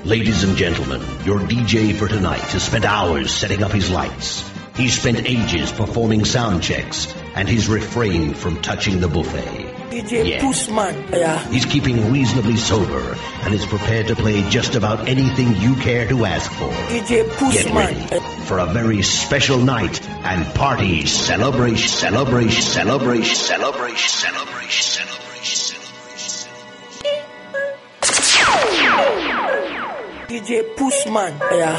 Ladies and gentlemen, your DJ for tonight has spent hours setting up his lights. He's spent ages performing sound checks, and he's refrained from touching the buffet. DJ Pushman. Yeah. He's keeping reasonably sober and is prepared to play just about anything you care to ask for. DJ Pushman. Get ready for a very special night and party celebration. DJ Pushman. Yeah.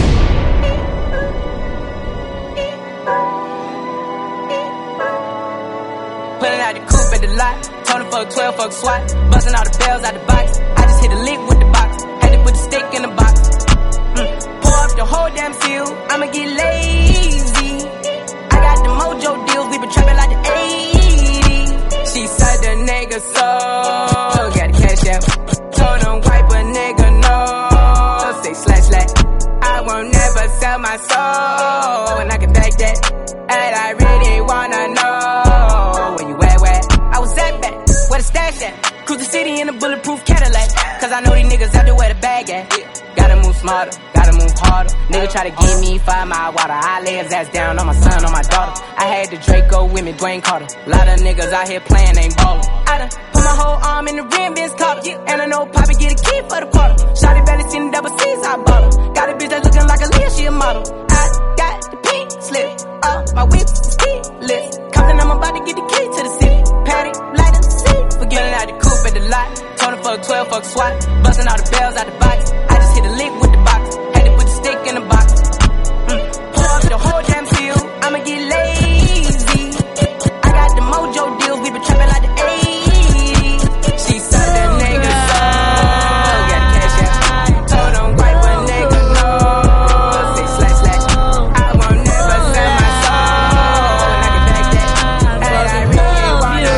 Pulling out the coupe at the lot, Tony fuck 12, fuck SWAT, busting all the bells out the box. I just hit a lick with the box, had to put the stick in the box. Pour up the whole damn field, I'ma get lazy. I got the mojo deals, we been trapping like the 80s. She said the nigga so, got the cash out. Told him wipe a nigga no, say slash. I won't never sell my soul, and I can back that. And I really wanna know where you at. I was at back, where the stash at? Cruise the city in a bulletproof Cadillac. Cause I know these niggas out there where the bag at. Gotta move smarter, gotta move harder. Nigga try to give me 5 mile water. I lay his ass down on my son, on my daughter. I had the Draco with me, Dwayne Carter. Lot of niggas out here playing, ain't ballin'. I done put my whole arm in the rim, Vince Carter. And I know Poppy get a key for the quarter. Shawty barely seen the double C's, I bought her. Got a bitch that's looking like a Leah, she a model. I got the pink slip, my whip is keyless. Compton, I'm about to get the key to the city. Patty, light up the seat. Forgetting out the coupe at the lot. Tony fuck 12, fuck SWAT. Busting all the bells out the box. I just hit a lick with the box. Had to put the stick in the box. Pour up the whole damn field. I'ma get lazy. I got the mojo deals. We been trapping like the 80s. She said the nigga so, got the cash out. Told him wipe a nigga no, say slash. I won't never sell my soul, and I can back that. And I really wanna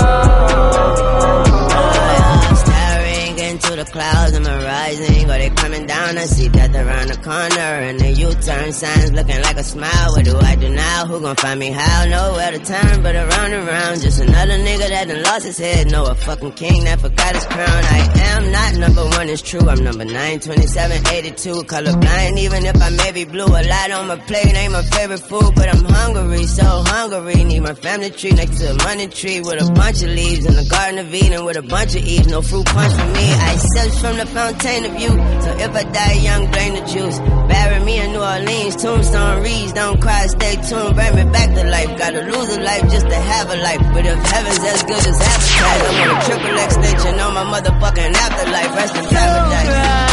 know. Staring into the clouds, am I rising or they coming down? I see death around the corner and the U-turn signs looking like a smile. What do I do now? Who gon' find me how? Nowhere to turn but around and around. Just another nigga that done lost his head. No, a fucking king that forgot his crown. I am not number 1, it's true. I'm number 9, 27, 82. Colorblind, even if I may be blue. A lot on my plate ain't my favorite food, but I'm hungry, so hungry. Need my family tree next to a money tree with a bunch of leaves in the Garden of Eden with a bunch of Eves. No fruit punch for me. I search from the fountain of youth. So if I die young, drain the juice. Bury me in New Orleans, tombstone reads. Don't cry, stay tuned, bring me back to life. Gotta lose a life just to have a life. But if heaven's as good as advertised, I'm on a triple extension on my motherfucking afterlife. Rest in paradise.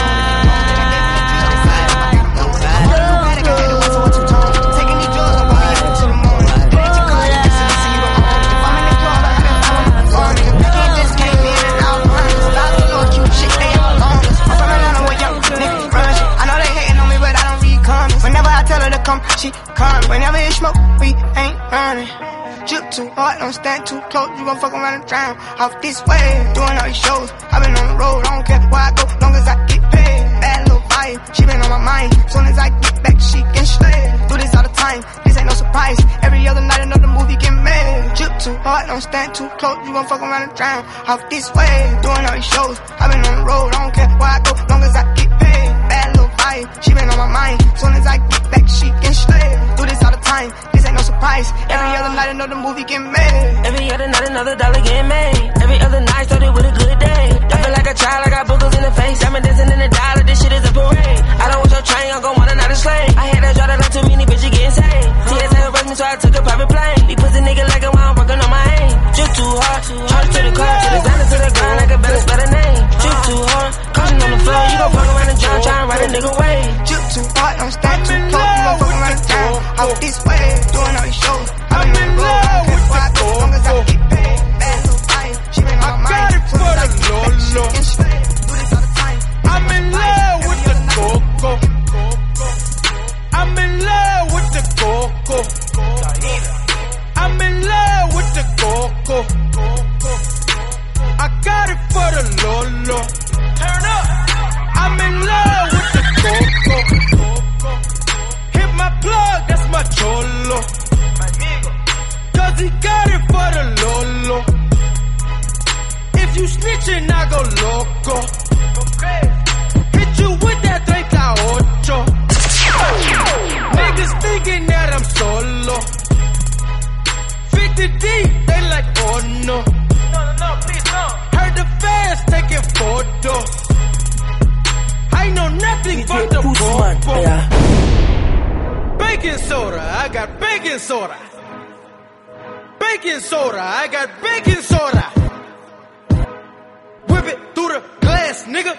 She come. Whenever it's smoke, we ain't running. Drip too hard, don't stand too close. You gon' fuck around and drown. Off this way, doing all these shows. I been on the road, I don't care where I go, long as I get paid. Bad little vibe, she been on my mind. Soon as I get back, she can slay. Do this all the time, this ain't no surprise. Every other night, another movie get made. Drip too hard, don't stand too close. You gon' fuck around and drown. Off this way, doing all these shows. I been on the road, I don't care where I go, long as I get paid. Bad little vibe, she been on my mind. Soon as I get back, she can slay. Do this all the time, this ain't no surprise. Every other night another movie get made. Every other night another dollar get made. Every other night started with a good day. I feel like a child, I got boogers in the face. I'm dancing in the dollar, this shit is a parade. I don't want your train, I'm gon' want another slave. I had that draw that like too many bitches getting saved. TSA arrest me so I took a private plane. These pussy niggas like it while I'm working on my aim. Drip too hard, charge to the car, to the down to the ground like a balance by the name. Drip too hard, caution on the floor, you gon' fuck around and drown, try and ride a nigga way. Drip too hard, don't stand too close, you gon' fuck around and drown. Out this way, doing all these shows. I'm in love with the go, long as I get paid. Bad little vibe, she been on my mind. So as I get back, she can slay. Do this all the time. I'm in love with the coco. I'm in love with the coco. I'm in love with the coco. I got it for the Lolo. Turn up. I'm in love with the coco. Hit my plug, that's my cholo. Cause he got it for the Lolo. If you snitching, I go loco. Hit you with that 38. Niggas thinking that I'm solo. 50 deep, they like, oh no. No, please no. Heard the fans taking photos. I know nothing but the popo. Yeah. Baking soda, I got baking soda. Baking soda, I got baking soda. Whip it through the glass, nigga.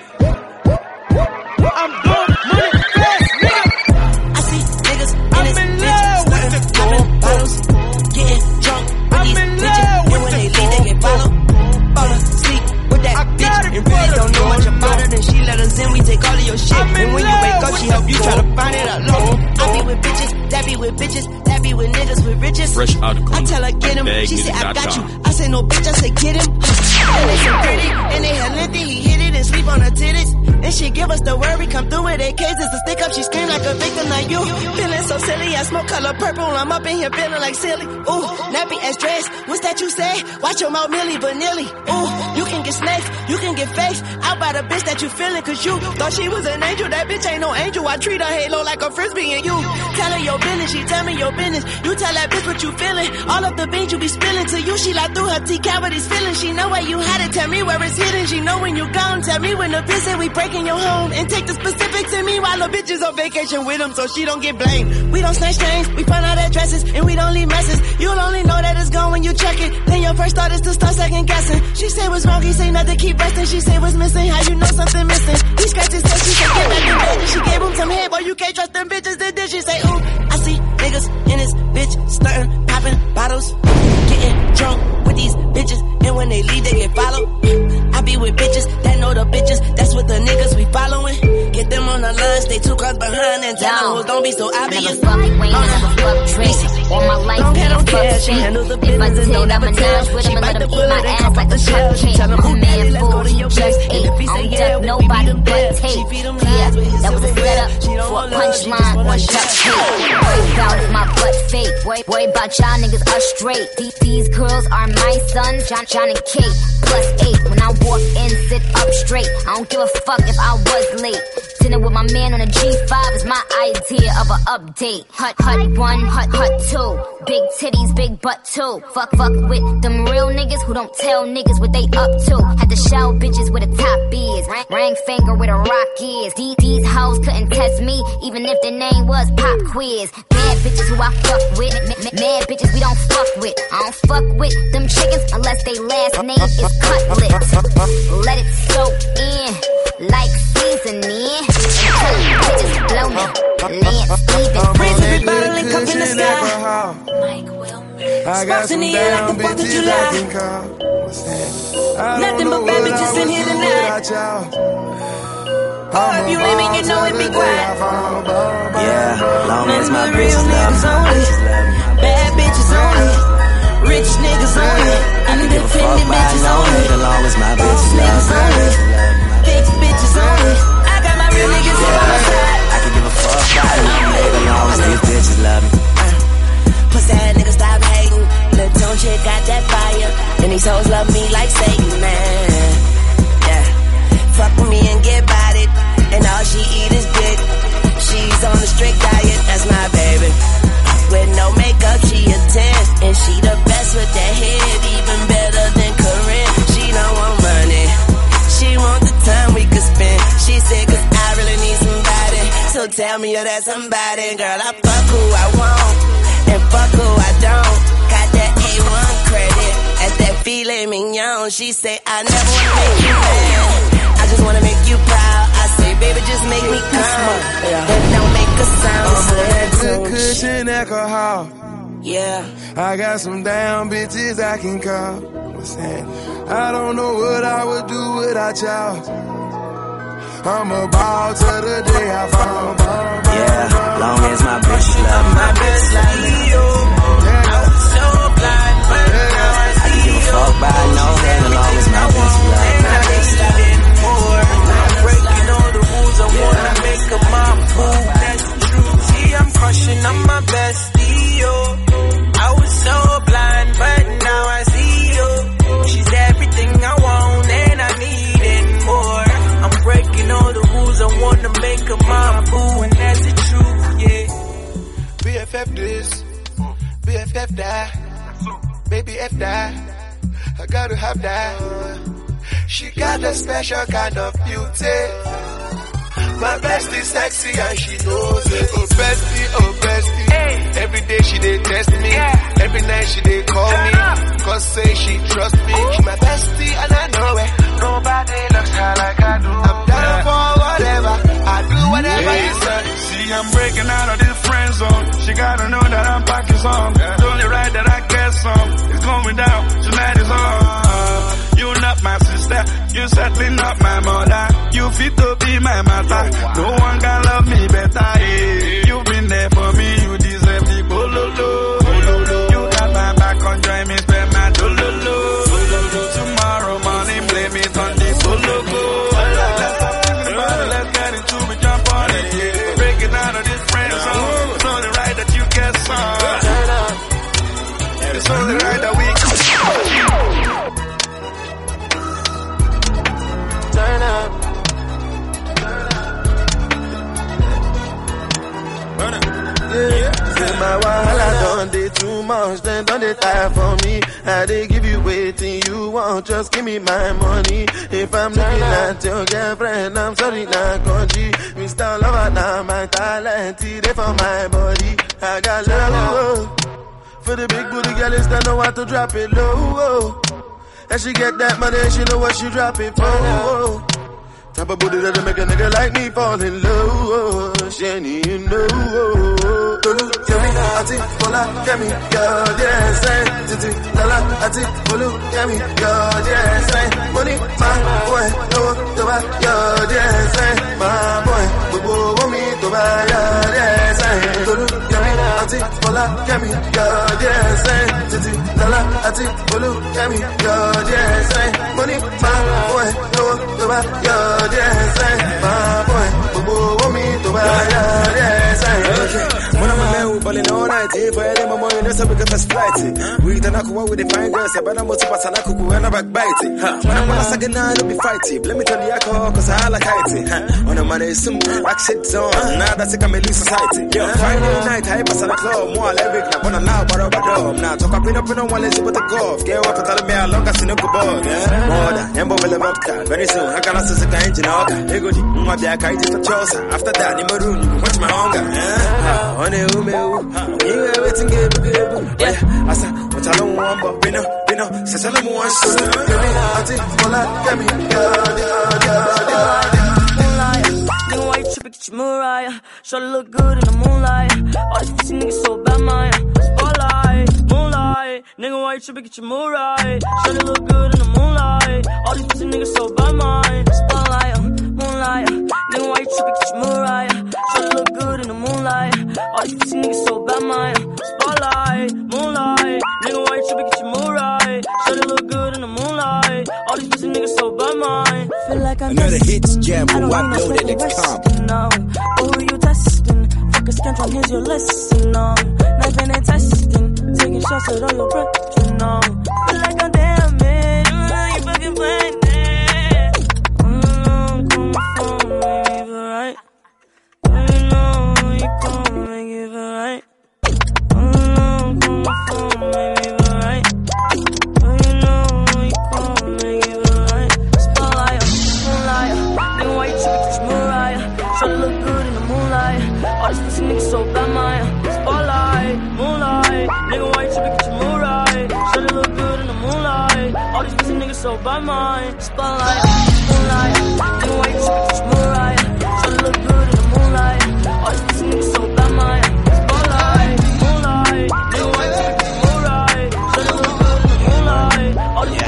I'm blowing money fast, nigga. I see niggas I'm in love with the bottles, getting drunk with these bitches, and when they leave, they get followed. Fall asleep with that bitch, and really don't know much about her. Then she let us in, we take all of your shit. And when you wake up, she help you try to find it alone. I be with bitches, that be with bitches, that be with niggas with riches. Fresh article. I tell her get him, she say I got you. I say no bitch, I say get him. And they so pretty, and they had lengthy, he hit it and sleep on her titties. And she give us the word, we come through with AKs, it's a stick up, she scream like a victim like you. Feeling so silly, I smoke color purple, I'm up in here feeling like silly. Ooh, nappy ass dress, what's that you say? Watch your mouth Millie Vanilli. Ooh, you can get snakes, you can get fakes, out by the bitch that you feeling, cause you thought she was an angel, that bitch ain't no angel, I treat her halo like a frisbee and you tell her your business, she tell me your business, you tell that bitch what you feeling, all of the beans you be spilling to you, she like through her tea cavities feeling, she know where you had it, tell me where it's hidden, she know when you gone, tell me when the bitch say we breaking your home, and take the specifics in me while the bitch is on vacation with him so she don't get blamed, we don't snatch chains, we find out addresses, and we don't leave messes, you'll only know that it's gone when you check it, then your first thought is to start second guessing, she say what's wrong, he say nothing, keep resting, she say what's missing, how you know something missing, he scratched his head, she said get back in bed, and she gave him some head, boy you can't trust them bitches, then she say ooh, I see niggas in this bitch, stunting, popping bottles, getting drunk with these bitches, and when they leave they get followed, I be with bitches, that know the bitches, that's what the niggas we following, get them on the line, stay 2 cars behind, and tell them don't be so obvious, never fuck Wayne, never fuck Tracy, all my life don't care, she handles the business, if I take a menage with him and let him eat my ass like a cupcake, a man fool, he just ate, I don't duck nobody but tape, yeah, that was a setup for a punchline on duct tape, worry about if my butt fake, worry about y'all niggas are straight, these girls are my sons, John and Kate, +8, when I walk in, sit up straight, I don't give a fuck if I was late, dinner with my man on a G5 is my idea of an update, hut 1, hut 2, big titties, big butt too, fuck with them real niggas who don't tell niggas what they up to, had to show bitches where the top is, ring finger where the rock is, these hoes couldn't test me, even if their name was Pop Quiz, mad bitches who I fuck with, mad bitches we don't fuck with, I don't fuck with them chickens unless they last name is Cutlets, let it soak in, like seasoning, until them bitches blow me, Lance Stevens, Praise everybody, link up in the sky. Mike Wilmer, Spots in the air like the 4th of July. Nothing but bad bitches in here tonight. Oh, if you leave me, you know it be quiet. Yeah, long as my bitches love me. Bad bitches only. Rich niggas only. Independent bitches only. As long as my bitches niggas only. Fake bitches only. I got my real niggas on my side. I can give a fuck about it, as long as these bitches love me. Pussy ass niggas stop hating. Lil' Tone chick got that fire, and these hoes love me like Satan, man. Yeah, fuck with me and get bodied, and all she eat is dick. She's on a strict diet, that's my baby. With no makeup, she a 10, and she the best with that head, even better than Corinne. She don't want money, she want the time we could spend. She said 'cause I really need somebody, so tell me you're that somebody. Girl, I fuck who I want, and fuck who I don't. Got that A1 credit, at that filet mignon. She say I never wanna make you mad, I just wanna make you proud. I say baby just make me come, and don't make a sound. Good cushion alcohol. Yeah, I got some damn bitches I can call. I don't know what I would do without y'all. I'm a ball to the day I fall. Yeah, long as my bitches love me. My bitch like Leo. I was so blind, but now I see you. I can give a fuck by no head, as long as my bitches love me. And I ain't studying more. I'm breaking all the rules, I wanna make a mom move. That's true. See, I'm crushing on my bestie, yo. I was so blind, but now I see you. She's everything I want, and I need it more. I'm breaking all the rules, I wanna BF that. I gotta have that. She got a special kind of beauty. My bestie sexy and she knows it. Oh bestie. Hey. Every day she dey test me. Yeah. Every night she dey call me. Cause say she trust me. She my bestie and I know it. Nobody looks her like I do. I'm down for whatever. I do whatever you say. See, I'm breaking out of this friend zone. She gotta know that I'm packing some. It's only right that I get some. It's going down. Tonight is on. You not my sister. You certainly not my mother. You fit to be my mother. No one can love me better. Yeah. You've been there for me. You deserve the bololo. You got my back on join me. Spend my dololo. Tomorrow morning blame it on the solo go. Let's get into it. Jump on it. Yeah. Breaking out of this friend zone. It's only right that you get some. It's only right that we turn up. Yeah. Say my wahala done dey too much, then don't dey tire for me. I dey give you waiting you want, just give me my money. If I'm looking at your girlfriend, I'm sorry, not country. Mr. Lover, now my talent, it dey for my body. I got love for the big booty girl, is that know how to drop it low. And she get that money, she know what she drop it for. Type of booty that'll make a nigga like me fall in love. Shani, you know. Tolu, Kemi, Ati, Fola, Kemi, God, yes, Titi, Lala, Ati, Folu, Kemi, God, yes, money, my boy, no, Toba, God, yes, my boy, Bobo, Womi, Toba, God, yes, Tolu, Kemi, Ati, Fola, Kemi, God, yes, Titi, Lala, Ati, Folu, Kemi, God, yes, money, my boy, no, Toba, God. Yes, my boy, Bobo, Womi, Toba, yes, when I'm a man who balling all night, if I am a boy, that's a big flight. We don't know with the fine girls, but I'm also passing a cuckoo and a backbite. When I'm a second night, I'll be fighting. Let me tell you, cause I like it. On a money, some like shit zone. Now that's a comedy society. Friday night, I pass a club, more lyric, I wanna now, but over dome. Now, talk up in on one let's with the golf. Get up and tell me how long I see no good ball. More than Embo will have very soon. I can also say, engine, okay. My back, I did a choice. After that, in my room, watch my hunger. On a woman, you everything good. Yeah, I said, what I don't want, but we know, says I don't want to. I think, well, I got me, nigga, why you trippin', get your Mariah? Shawty look good in the moonlight. All these pussy niggas so bad, mine. Spotlight, moonlight. Nigga, why you trippin', get your Mariah? Shawty look good in the moonlight. All these pussy niggas so bad, mine. Spotlight, moonlight. Nigga, why you trippin', get your Mariah? Shawty look good in the moonlight. All these pussy niggas so bad, mine. Spotlight, moonlight. Nigga, why you trippin', get your Mariah? Shawty look good in the moonlight. All these pussy niggas so bad, mine. Feel like I'm another hits jam from WAPLoaded.com. No, who are you testing? Fuck a scantron, here's your lesson. No, knife and testing. Taking shots at all your breath. No, feel like I'm damaged. You fucking playing it. Come on, make it right. You know you come make it right. Come on, make it right. You know you come make it right. Spotlight, moonlight. Nigga, why you trippin', get your Mariah? Shawty look good in the moonlight. All these pussy niggas so bad, mine. Spotlight, moonlight. Nigga, why you trippin', get your Mariah? Shawty look good in the moonlight. All these pussy niggas so bad, mine. Spotlight, moonlight. Nigga, why you trippin', get your Mariah? Shawty look good in the moonlight. All these pussy niggas so bad, mine. Spotlight, moonlight. Nigga, why you trippin', get your Mariah? Shawty look good in the moonlight. All these.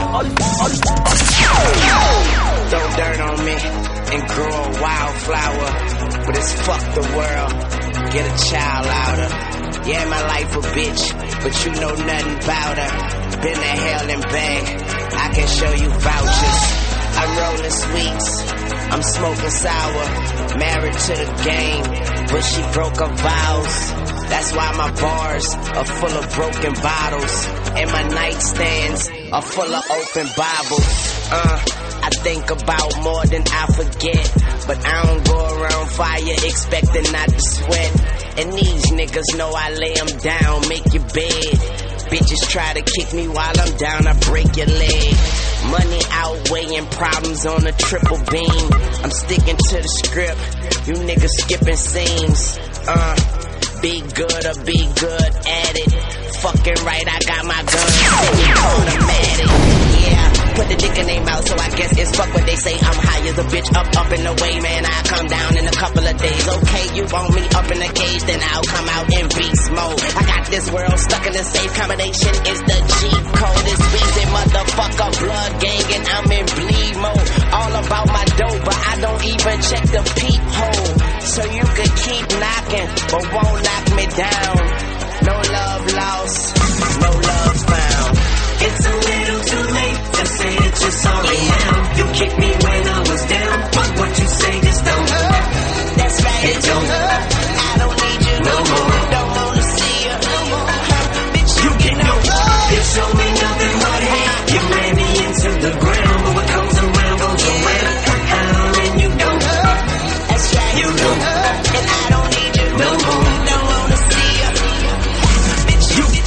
Throw dirt on me and grow a wildflower, but it's fuck the world, get a child out her. Yeah, my life a bitch, but you know nothing about her. Been to hell and back, I can show you vouchers. I'm rolling sweets, I'm smoking sour. Married to the game, but she broke her vows. That's why my bars are full of broken bottles, and my nightstands are full of open Bibles. I think about more than I forget, but I don't go around fire expecting not to sweat. And these niggas know I lay them down, make your bed. Bitches try to kick me while I'm down, I break your leg. Money outweighing problems on a triple beam. I'm sticking to the script, you niggas skipping scenes. Be good or be good at it. Fucking right, I got my gun. Automatic. Yeah, put the dick in their mouth, so I guess it's fuck what they say. I'm high as a bitch, up and away, man. I come down in a couple of days. Okay, you want me up in a cage, then I'll come out in beast mode. I got this world stuck in a safe combination. Is the G code. It's Weezy, motherfucker, blood gang, and I'm in bleed mode. All about my dough, but I don't even check the peephole. So you could keep knocking, but won't knock me down. No love lost, no love found. It's a little too late to say that you're sorry now. You kicked me when I was down, but what you say just don't hurt. That's right, it don't hurt. I don't need you no more. Don't wanna see you no more. Bitch, you get no love. You show me nothing but hate. You ran me into the ground, but what comes around goes around. And you don't hurt. That's right, you don't hurt. And I don't need you no more. Don't wanna see you. Bitch, you get.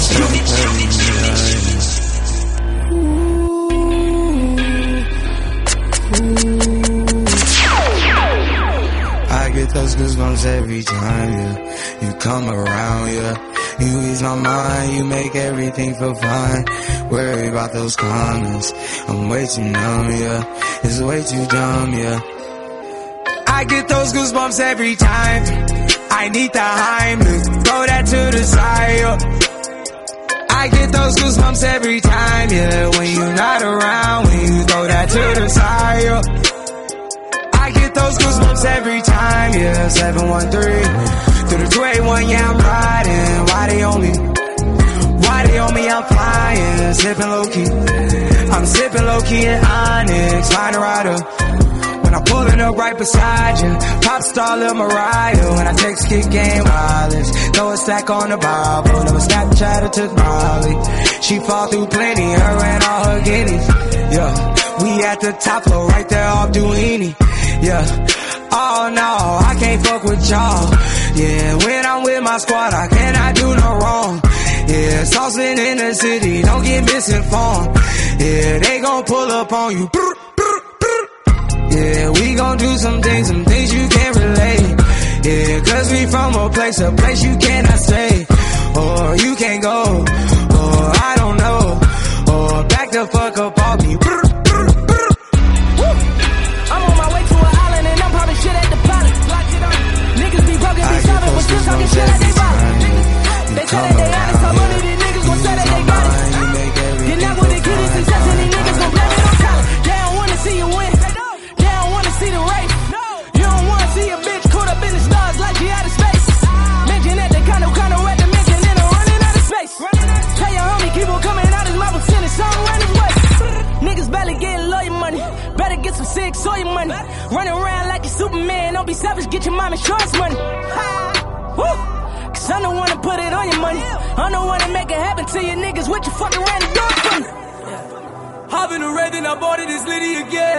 I get those goosebumps every time, yeah. You come around, yeah. You ease my mind, you make everything feel fine. Worry about those comments, I'm way too numb, yeah. It's way too dumb, yeah. I get those goosebumps every time. I need the Heimlich, throw that to the side, yeah. I get those goosebumps every time, yeah. When you're not around, when you throw that to the side, yeah. I get those goosebumps every time, yeah. 713 through the 281, yeah, I'm riding. Why they on me? Why they on me? I'm flying, sipping low key. I'm sipping low key in Onyx, find a rider. When I'm pulling up right beside you, pop star Lil Mariah. When I text kick game wireless, throw a stack on the Bible. Never Snapchat or took Molly. She fall through plenty, her and all her guineas. Yeah, we at the top floor, right there off Duini. Yeah. Oh no, I can't fuck with y'all. Yeah, when I'm with my squad, I cannot do no wrong. Yeah, saucing in the city, don't get misinformed. Yeah, they gon' pull up on you. Yeah, we gon' do some things you can't relate. Yeah, cause we from a place you cannot stay. Or you can't go, or I don't know. Or back the fuck up off me. I'm on my way to an island and I'm popping shit at the pilot. Niggas be broken, be starving, but still talking shit at they wallet. They say that they honest, some money these niggas gon' say that they got it. You're not with the kid is success and these niggas gon' blame it on college. They don't wanna see you win. They don't wanna see the race. You don't wanna see a bitch caught up in the stars like she out of space. Mention that they kinda at the mention and I'm running out of space. Tell your homie keep on coming out his mouth and sending something around his way. Niggas barely getting lawyer money. Better get some sick soy money. Running around like a Superman. Don't be savage, get your mom insurance money. Woo! Cause I'm the one to put it on your money. I'm the one to make it happen to you niggas. What you fucking ran the door for me? Hop in the red and I bought it, it's Liddy again.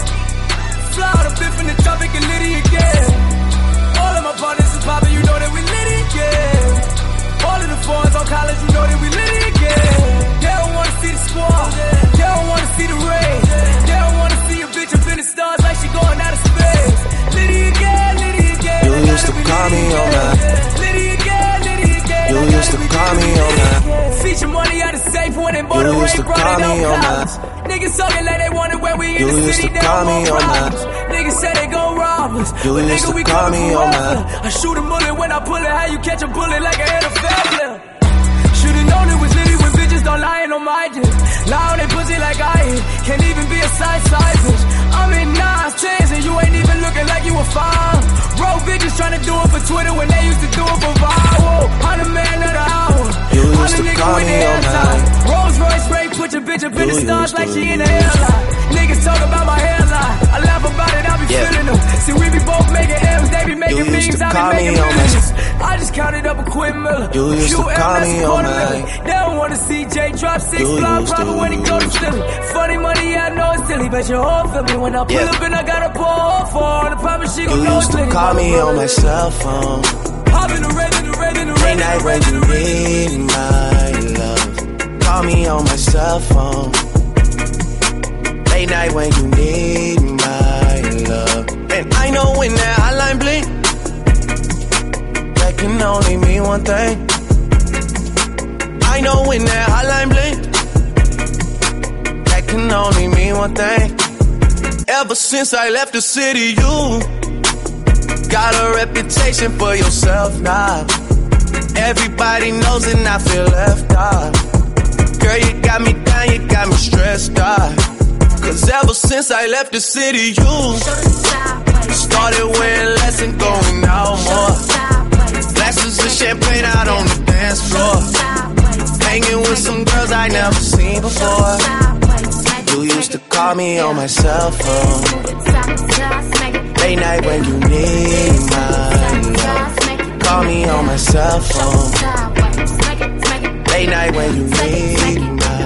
Fly out a fifth in the traffic and Liddy again. All of my partners is poppin', you know that we Liddy again. All of the fours on college, you know that we Liddy again. They don't wanna see the squad. They don't wanna see the rain. They don't wanna see a bitch up in the stars like she going out of space. Liddy again, Liddy again. You used to call me on that. Liddy again, Liddy again. You used to call me on that. See your money out of safe when they bought You a used to ring, brought call it me on on college. that. Niggas talking like they wanted where we in You the used city, to they call don't me want on that. problems. Niggas say they gon' rob us. You But used nigga, to we call coming me for on us. that. I shoot a bullet when I pull it, how you catch a bullet like an NFL player. Should've known it was Liddy when bitches don't lie on my dick. Lie on they pussy like I ain't. Can't even be a side bitch. I'm in 9 10s and you ain't even looking like you a 5. Bro, bitches tryna do it for Twitter when they used to do it for viral. I'm the man of the hour. You I'm used the to nigga call with me the on airtime. that. Rolls Royce Ray, put your bitch up in the You stars used like to. she in the airline. Niggas talk about my hairline. I laugh about it, I be feeling them. See, we be both making M's, they be making You used memes, to I call be me making on that. millions. I just counted up a Quinn Miller. You used to call me on that. They don't wanna see Jay drop 6 You fly used to. profit when he go to Philly. Funny money, I know it's silly, but your whole feel me when I pull up and I got a pour for the promise she gon' You know used it's to litty. call me on my cell phone. Hop in the red, in the red, in the red, Late night when you need my love. call me on my cell phone. Late night when you need my love. And I know when that hotline blink, that can only mean one thing. I know when that hotline blink, that can only mean one thing. Ever since I left the city, you got a reputation for yourself now. Everybody knows and I feel left out. Girl, you got me down, you got me stressed out. Cause ever since I left the city, you started wearing less and going out more. Glasses of champagne out on the dance floor. Hanging with some girls I never seen before. You used to call me on my cell phone. Late night when you need my love. Call me on my cell phone. Late night when you need my love.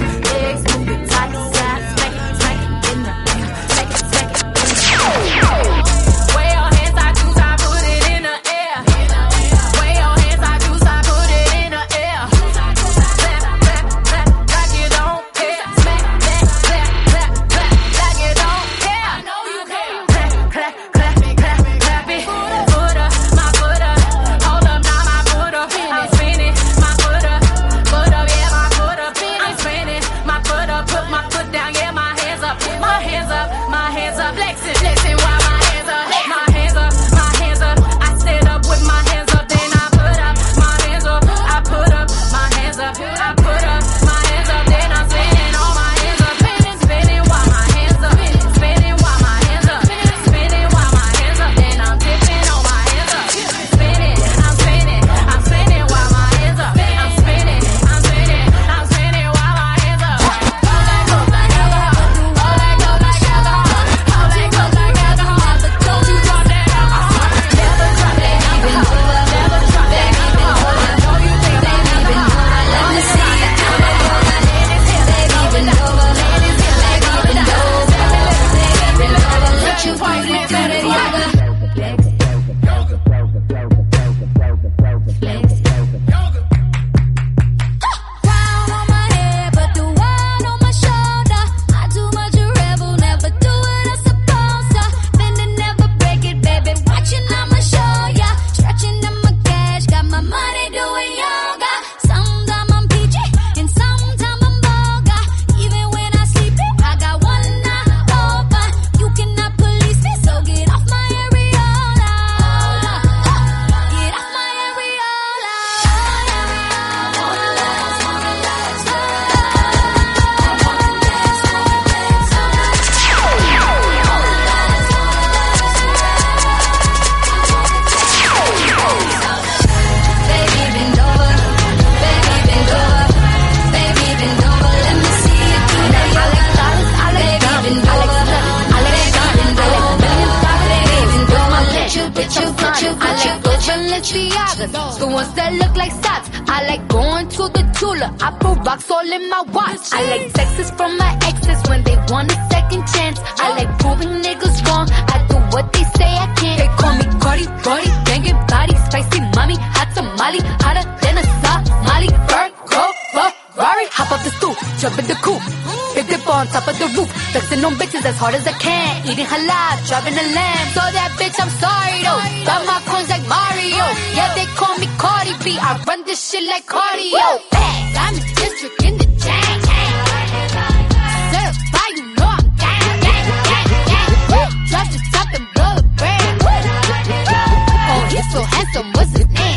The ones that look like socks. I like going to the Tula. I put rocks all in my watch. I like texts from my exes when they want a second chance. I like proving niggas wrong. I do what they say I can't. They call me Cardi, Cardi, banging body, spicy mommy, hot tamale, hotter than a Somali. Virgo, Ferrari, hop up the stoop, jump in the coupe. Big dip on top of the roof, flexing on bitches as hard as I can. Eating halal, driving a lamb. So that bitch, I'm sorry though. Got my coins like Mario. Yeah, they call me Cardi B. I run this shit like cardio. Bad, I'm the district in the chain. Certified, you know I'm gang, gang, gang, gang. Drop the top and blow the brand. Oh, he's so handsome, what's his name?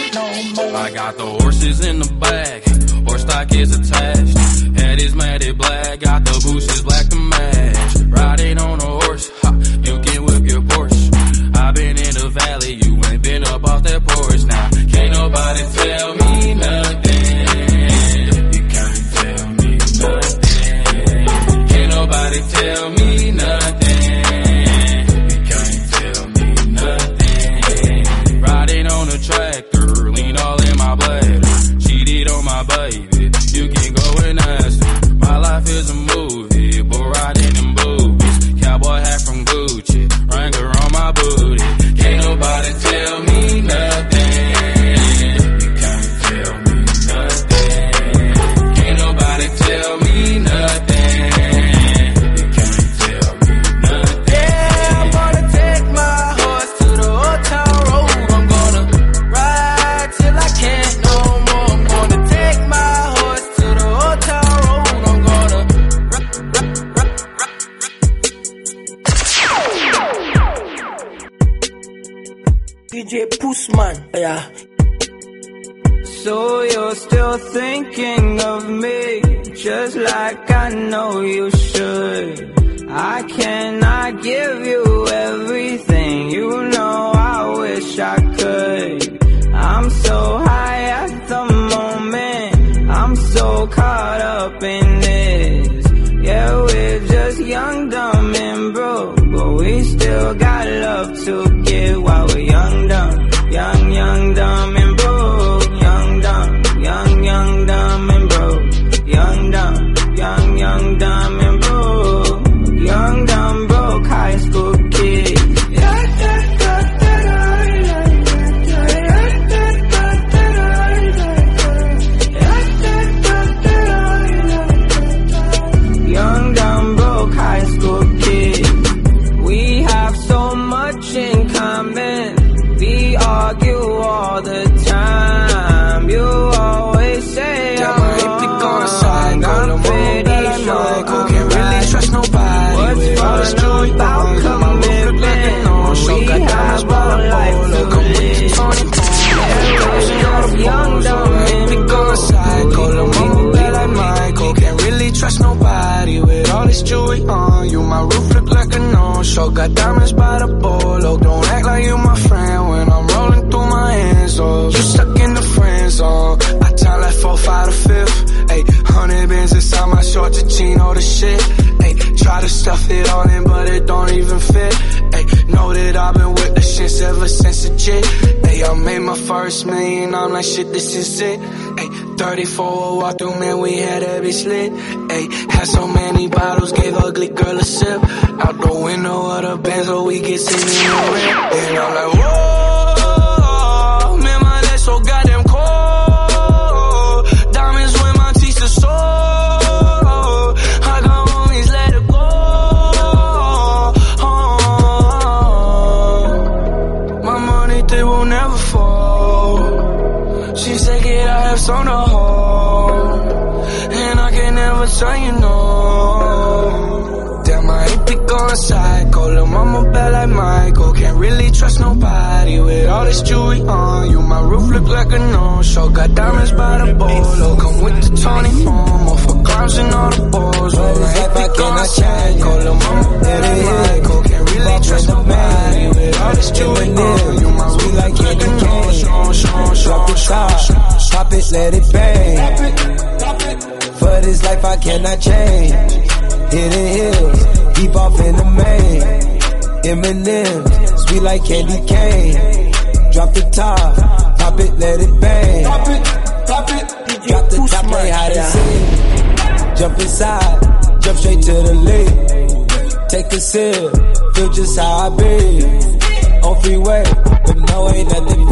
In the bag, horse stock is attached. Head is matted black. DJ Pussman, yeah. So you're still thinking of me, just like I know you should. I cannot give you everything, you know I wish I could. I'm so high at the moment, I'm so caught up in this. Yeah, we're just young, dumb, and broke, but we still got love to give while we're young, dumb, young, dumb, and broke. Young, dumb, and broke. Young, dumb, and broke. Young, dumb, broke high school kid. Young, dumb, broke high school kid. We have so much in common. We argue all the time. You always say I'm wrong. I'm pretty sure can't really trust nobody. What's fun about commitment? We have our life to live. Young, dumb, and broke. Like Michael, can't really trust nobody with all this jewelry on you. My roof look like a no-show, got diamonds by the bolo. Don't act like you my friend when I'm rolling through my hands. Oh, you stuck in the friend zone. I time like 4, 5 to 5th. Ayy, 100 bands inside my shorts, a chino the shit. Ayy, try to stuff it all in, but it don't even fit. Ayy, know that I've been with the shits ever since a jit. Ayy, I made my first million, I'm like shit, this is it. Ayy, 34 walk through, man, we had that bitch lit. Ayy, had so many bottles, gave ugly girl a sip. Out the window of the Benz, so we get seen in the rim. And I'm like, whoa, man, my legs so goddamn cold. Diamonds when my teeth are sore. I got homies, let it go. My money, they will never fall. She said, get our hips on the hole. And I can never tell you no. Damn, I ain't be going psycho. Lil' mama bad like Michael. Can't really trust nobody with all this jewelry on you. My roof look like a no-show. Got diamonds by the bolo. Come with the Tony Momo for clowns and all the balls. Well, I ain't be going psycho. Lil' mama bad like Michael. Can't really trust nobody with all this jewelry on you. My roof like a no-show. Drop the top, pop it, let it bang. For this life I cannot change. Hidden hills, deep off in the main. M&M's, sweet like candy cane. Drop the top, pop it, let it bang. Drop the top, play hide and seek. Jump inside, jump straight to the lead. Take a sip, feel just how I be. On freeway, but no ain't nothing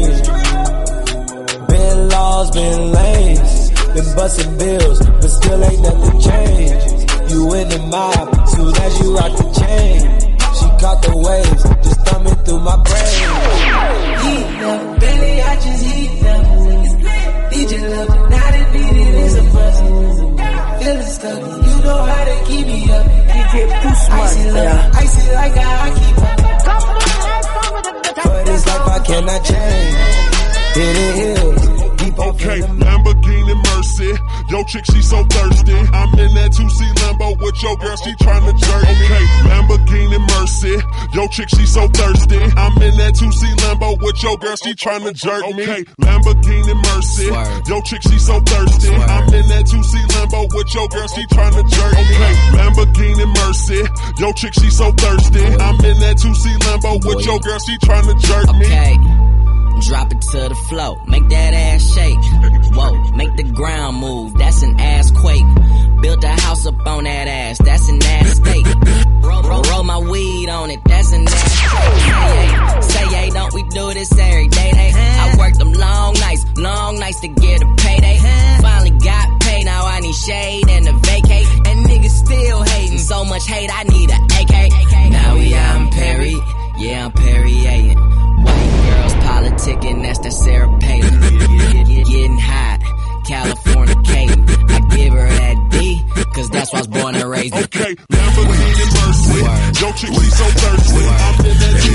free. Been laws, been lanes. Been busting bills, but still ain't nothing changed. You in the mob, soon as you rock the chain. She caught the waves, just thumbing through my brain. Heat up, belly, I just heat up. DJ love it, now the beat is a buzz. Feeling stuck, you know how to keep me up. DJ Pussman, yeah. Icy like I keep up. For this life I cannot change. Hidden hills. Okay, Lamborghini Mercy. Yo, chick, she so thirsty. I'm in that 2C Lambo with your girl, she tryna jerk me. Okay, Lamborghini Mercy. Yo, chick, she so thirsty. I'm in that 2C Lambo with your girl, she tryna jerk me. Okay, Lamborghini Mercy. Yo, chick, she so thirsty. I'm in that 2C Lambo with your girl, she tryna jerk me. Okay, Lamborghini Mercy. Yo, chick, she so thirsty. I'm in that 2C Lambo with your girl, she tryna jerk me. Okay. Drop it to the floor, make that ass shake. Whoa, make the ground move, that's an ass quake. Built a house up on that ass, that's an ass state. Roll my weed on it, that's an ass trait. Say yay, don't we do this every day? I worked them long nights to get a payday. Finally got paid, now I need shade and a vacate. And niggas still hating, so much hate, I need a AK. Now we out in Perry, yeah, I'm Perrier. White girls politicking, that's that Sarah Palin. Getting hot, Californicating. I give her that D, cause that's why I was born and raised. Okay, Lamborghini Mercy. Yo, chick, she so thirsty. I'm in that GC Lambo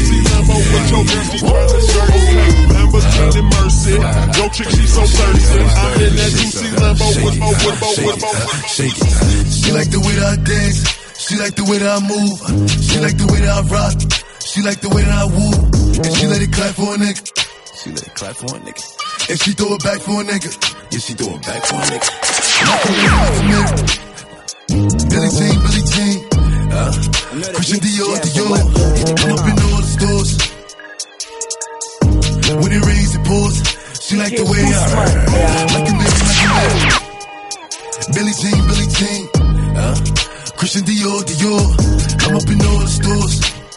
Lambo with your girl, she tryna shirt. Okay, Lamborghini Mercy. Yo chick, she so thirsty. I'm in that 2C Lambo with Mo. Shake it. She like the way that I dance. She like the way that I move. She like the way that I rock. She like the way that I woo. And she let it clap for a nigga. She let it clap for a nigga. And she throw it back for a nigga. Yeah, she throw it back for a nigga. Billie Jean. Christian Dior. Come up in all the stores. When it rains, it pours. She like the way I like a nigga. Billie Jean. Christian Dior. Come up in all the stores.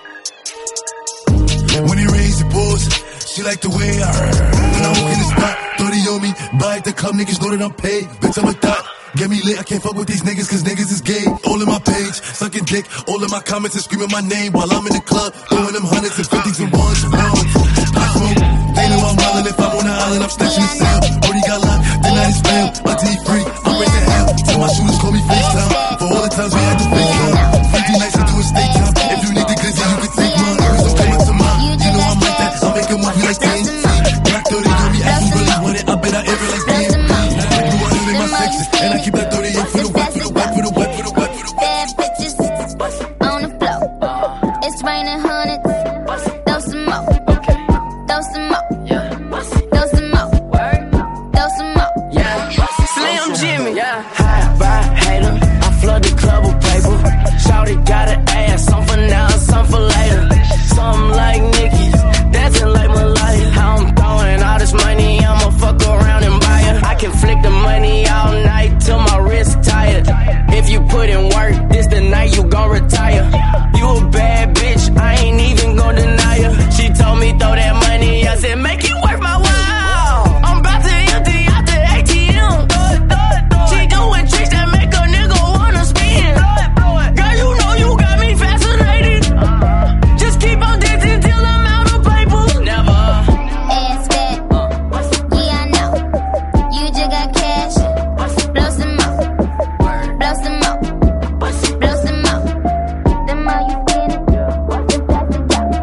When it rains, it pours. She like the way I when I walk in the spot, 30 on me. Buy at the club, niggas know that I'm paid. Bitch, I'm a thot. Get me lit, I can't fuck with these niggas cause niggas is gay. All in my page, sucking dick. All in my comments and screaming my name while I'm in the club. Throwing them hundreds and fifties and ones and ones. I smoke, they know I'm wildin'. If I'm on the island, I'm snatching the cell. Already got locked, the night is fail. My D free, I'm raising hell. Tell my shooters call me FaceTime. For all the times we had to FaceTime. 50 nights to do a state time. If you need the glizzy, you can take mine. Please don't come up to mine. You know I'm like that, I'll make a movie like TNT. Black 30 on me, I can really want it. I bet I ever like DMP. I do 100 in my section, and I keep that 30 up for the wet. Bad bitches on the floor. It's raining hundreds. Throw some more. Throw some more. Throw some more. Throw some more. Slim Jimmy. High by hater. I flood the club with paper. Shawty got an ass. Some for now, some for later. Something like Nicki's. Dancing like Malaya. How I'm throwing all this money. I'ma fuck around and buy it. I can flick the money all night till my wrist tired. If you put in work, this the night you gon' retire. You a bad bitch, I ain't even gon' deny her. She told me throw that money, I said make it worth my while. I'm about to empty out the ATM. She doing tricks that make a nigga wanna spin. Girl, you know you got me fascinated. Just keep on dancing till I'm out of paper. Never. Ass fat. Yeah, I know. You just got cash. Blow some more. Blow some more. Blow some more. The more you spend it, the faster go. Bad bitches on the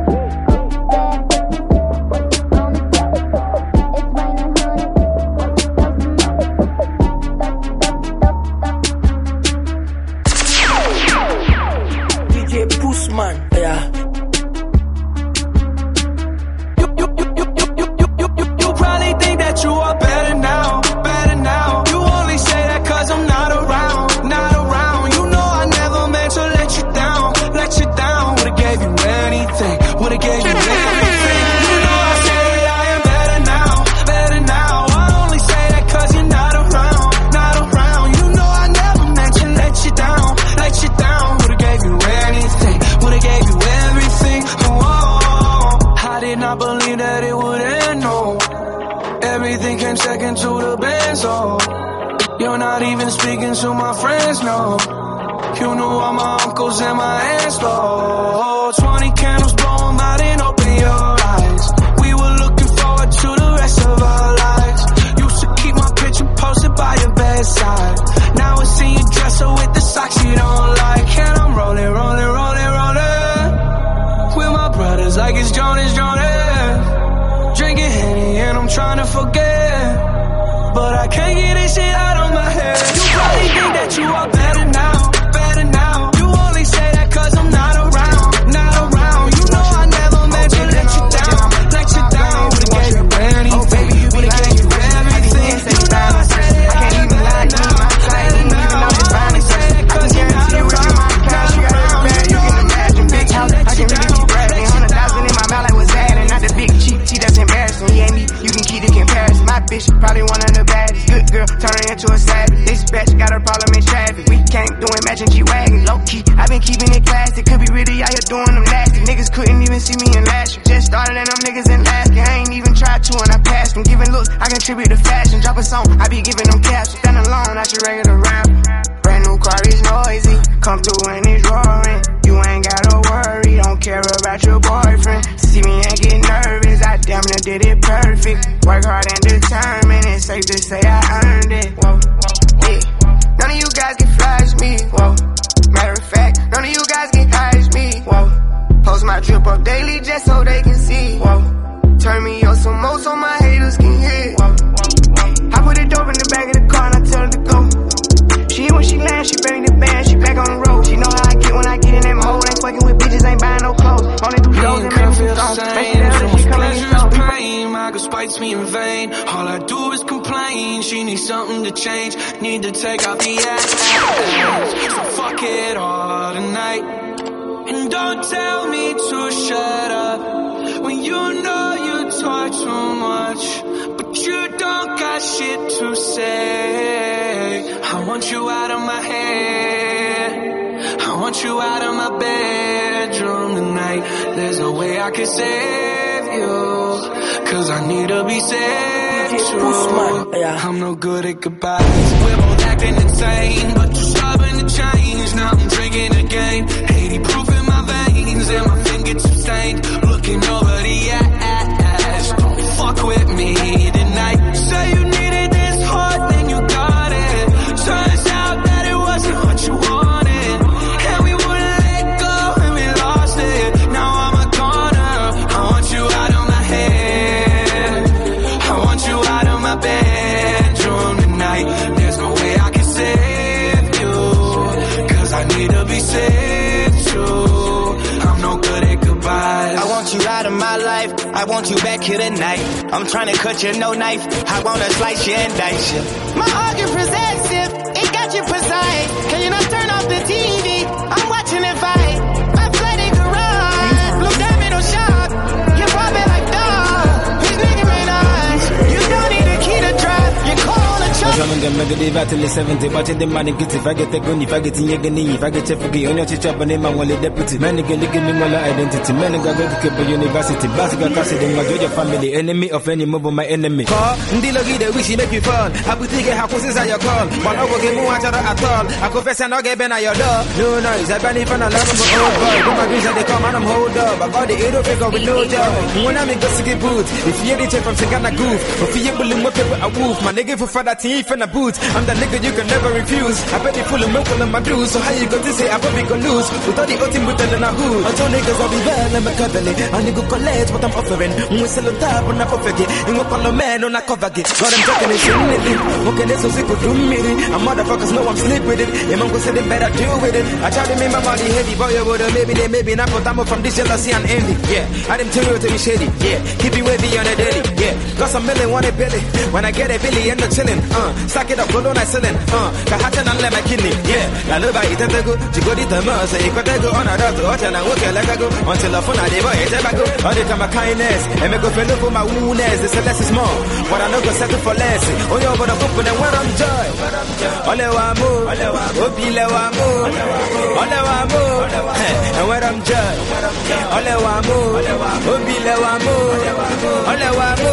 go. It's raining hundreds. DJ Boostman, yeah. You probably think that you are better now. You only say that cause I'm not around. You know I never meant to let you down. Would've gave you anything. You know I say I am better now. I only say that cause you're not around. You know I never meant to let you down. Would've gave you anything. Would've gave you everything. Oh, I did not believe that it would end, no. Everything came second to the best, oh. You're not even speaking to my friends, no. You knew all my uncles and my aunts, oh. 20 candles, blow 'em out and open your eyes. We were looking forward to the rest of our lives. Used to keep my picture posted by your bedside. Now I see you dresser with the socks you don't like. And I'm rolling with my brothers like it's Jonas. Drinking Henny and I'm trying to forget, but I can't get this shit out of my head. You probably think that you are better now. You only say that cause I'm not around. You know I never meant to let you down. Would've gave you anything. Would've gave you everything. You know I said it. I can't even lie. You know my side. You even know it's violence. Cause you're not around. You got it bad, you can imagine. Big house, I can really be bragging. 100,000 in my mouth like what's that? And not the big cheap tea that's embarrassing. He ain't me, you can keep the comparison. My bitch probably one of the baddest. Good girl, turn her into a savage. This bitch got a problem in traffic. We can't doing matching G-Wagon. Low key, I been keeping it classy. Could be really out here doing them nasty. Niggas couldn't even see me in last year. Just started and them niggas in last year. I ain't even tried to and I passed them. Giving looks, I contribute to fashion. Drop a song, I be giving them cash. Stand alone, I should regular rap. Brand new car is noisy. Come through and it's roaring. You ain't gotta worry, don't care about your boyfriend. See me and get nervous, I damn near did it perfect. Work hard and determined, it's safe to say I earned it. Whoa, yeah. None of you guys can flash me, whoa. Matter of fact, none of you guys can hide me, whoa. Post my drip up daily just so they can see insane. So much pleasure is pain. My girl spites me in vain. All I do is complain. She needs something to change. Need to take out the ass. So fuck it all tonight. And don't tell me to shut up when you know you talk too much, but you don't got shit to say. I want you out of my head. I want you out of my bedroom tonight. There's no way I can save you, cause I need to be saved too. I'm no good at goodbyes. We're both acting insane, but you're stubborn to change. Now I'm drinking again, 80 proof in my veins, and my fingertips stained. Looking over the ass, don't fuck with me tonight. Say you needed this hard, then you got it. Turns out that it wasn't what you wanted, and we wouldn't let go, and we lost it. Now I'm a goner. I want you out of my head. I want you out of my bedroom tonight. There's no way I can save you, cause I need to be saved too. I'm no good at goodbyes. I want you out of my life. I want you back here tonight. I'm trying to cut you, no knife. I wanna slice you and dice you. My heart get possessive, it got you precise. Can you not turn off the TV? I'm watching it fight. Athletic garage, blue diamond or shop. You're probably like, dog, this nigga may not. You don't need a key to drive. You call on a chop. I'm gonna get it back till the 70. Watching the money get if I get the gun, if I get in your gunny, if I get your forget on your chop and my only deputy. Man, again, look at me, my identity. Man, I go to keep a university. Basic custody, my your family, enemy of any move of my enemy. Call, Ndilo Gide, wish he make you fall. I put the how close is your call. But I will get more at all. I confess and I'll get Ben at your door. No noise, I been even a love of old boy. Do my vision, they come and I'm hold up. I got the 8 figure with no joy. When I'm in Gossip Boot, if you hear the check from Sagana Goof, if you believe what people are wolf, my nigga for father teeth and a boot. I'm the nigga you can never refuse. I bet you full of milk on my dues. So how you got to say I probably gonna lose? Without the ultimate than a hood. I told niggas I'll be bad, I'm a cuddly. I need to collect what I'm offering. We sell a top on a perfect. And we'll call a man on a cover. Got them talking and shit. Okay, this was equal to me. And motherfuckers know I'm sleep with it. And I'm gonna say they better deal with it. I try to make my body heavy, boy, you would maybe not put them from this jealousy and envy. Yeah, I didn't tell you to be shady. Yeah, keep you wavy on a daily. Yeah, got some million, want a billy. When I get a billy, end up chilling. Stack it up, go on I selling. Kahatan and let my kidney. Yeah, I love I eat a go. To go to the mercy, you could go on a dot to watch and I work like I go. Until I phone I did, I go. All the time, my kindness. And make a fellow for my woundness. This is less is more. What I know, go settle for less. Oh, you're gonna open and where I'm joy. Ole wa mo, obile wa mo, ole wa mo, and where I'm joy. Ole wa mo, obile wa mo, ole wa mo.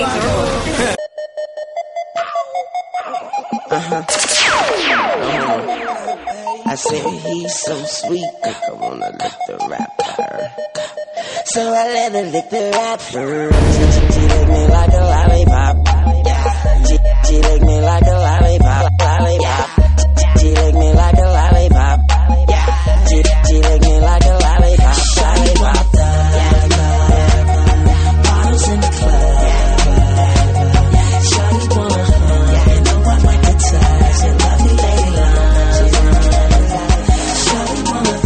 I said he's so sweet, I wanna lick the rapper. So I let her lick the rapper. She lick me like a lollipop. She lick me like a lollipop. She lick me like a lollipop. She lick me like a lollipop. Lollipop. Bottles in the club. Shawty wanna hug. You know I like the touch. You love me, lady love. Shawty wanna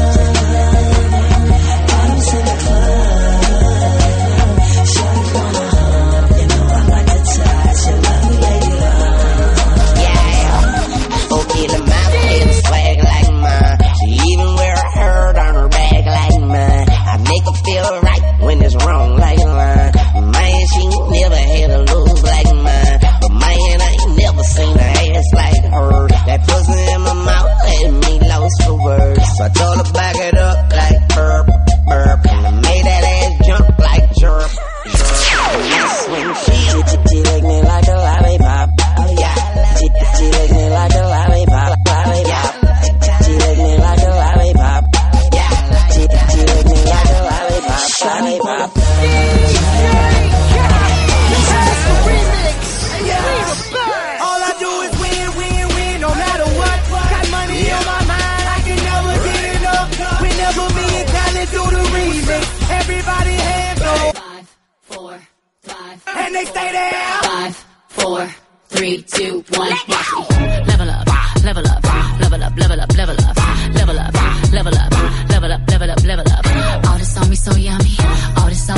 fuck. Bottles in the club. Shawty wanna hug. You know I like the touch. You love me, lady love. Yeah. Okay, the mouth and swag like mine. She even wear a hurt on her back like mine. I make her feel right when it's wrong like line. Man, she never had a lose like mine. But man, I ain't never seen a ass like her. That pussy in my mouth had me lost for words. So I told her back it up like burp, burp. And I made that ass jump like chirp, chirp. And that's when she licked me like a lollipop. Oh yeah, she licked me like a lollipop, lollipop. She licked me like a lollipop. Yeah, she licked me like a lollipop, lollipop. All I do is win, win, win, no matter what. Got money on my mind, I can never get enough. We never being talented through the remix. Everybody hands up. 5, 4, 5. And they stay there. 5, 4, 3, 2, 1. Watch me. Level up, level up, level up, level up, level up, level up, level up, level up, level up, level up. All this on me so yummy. All this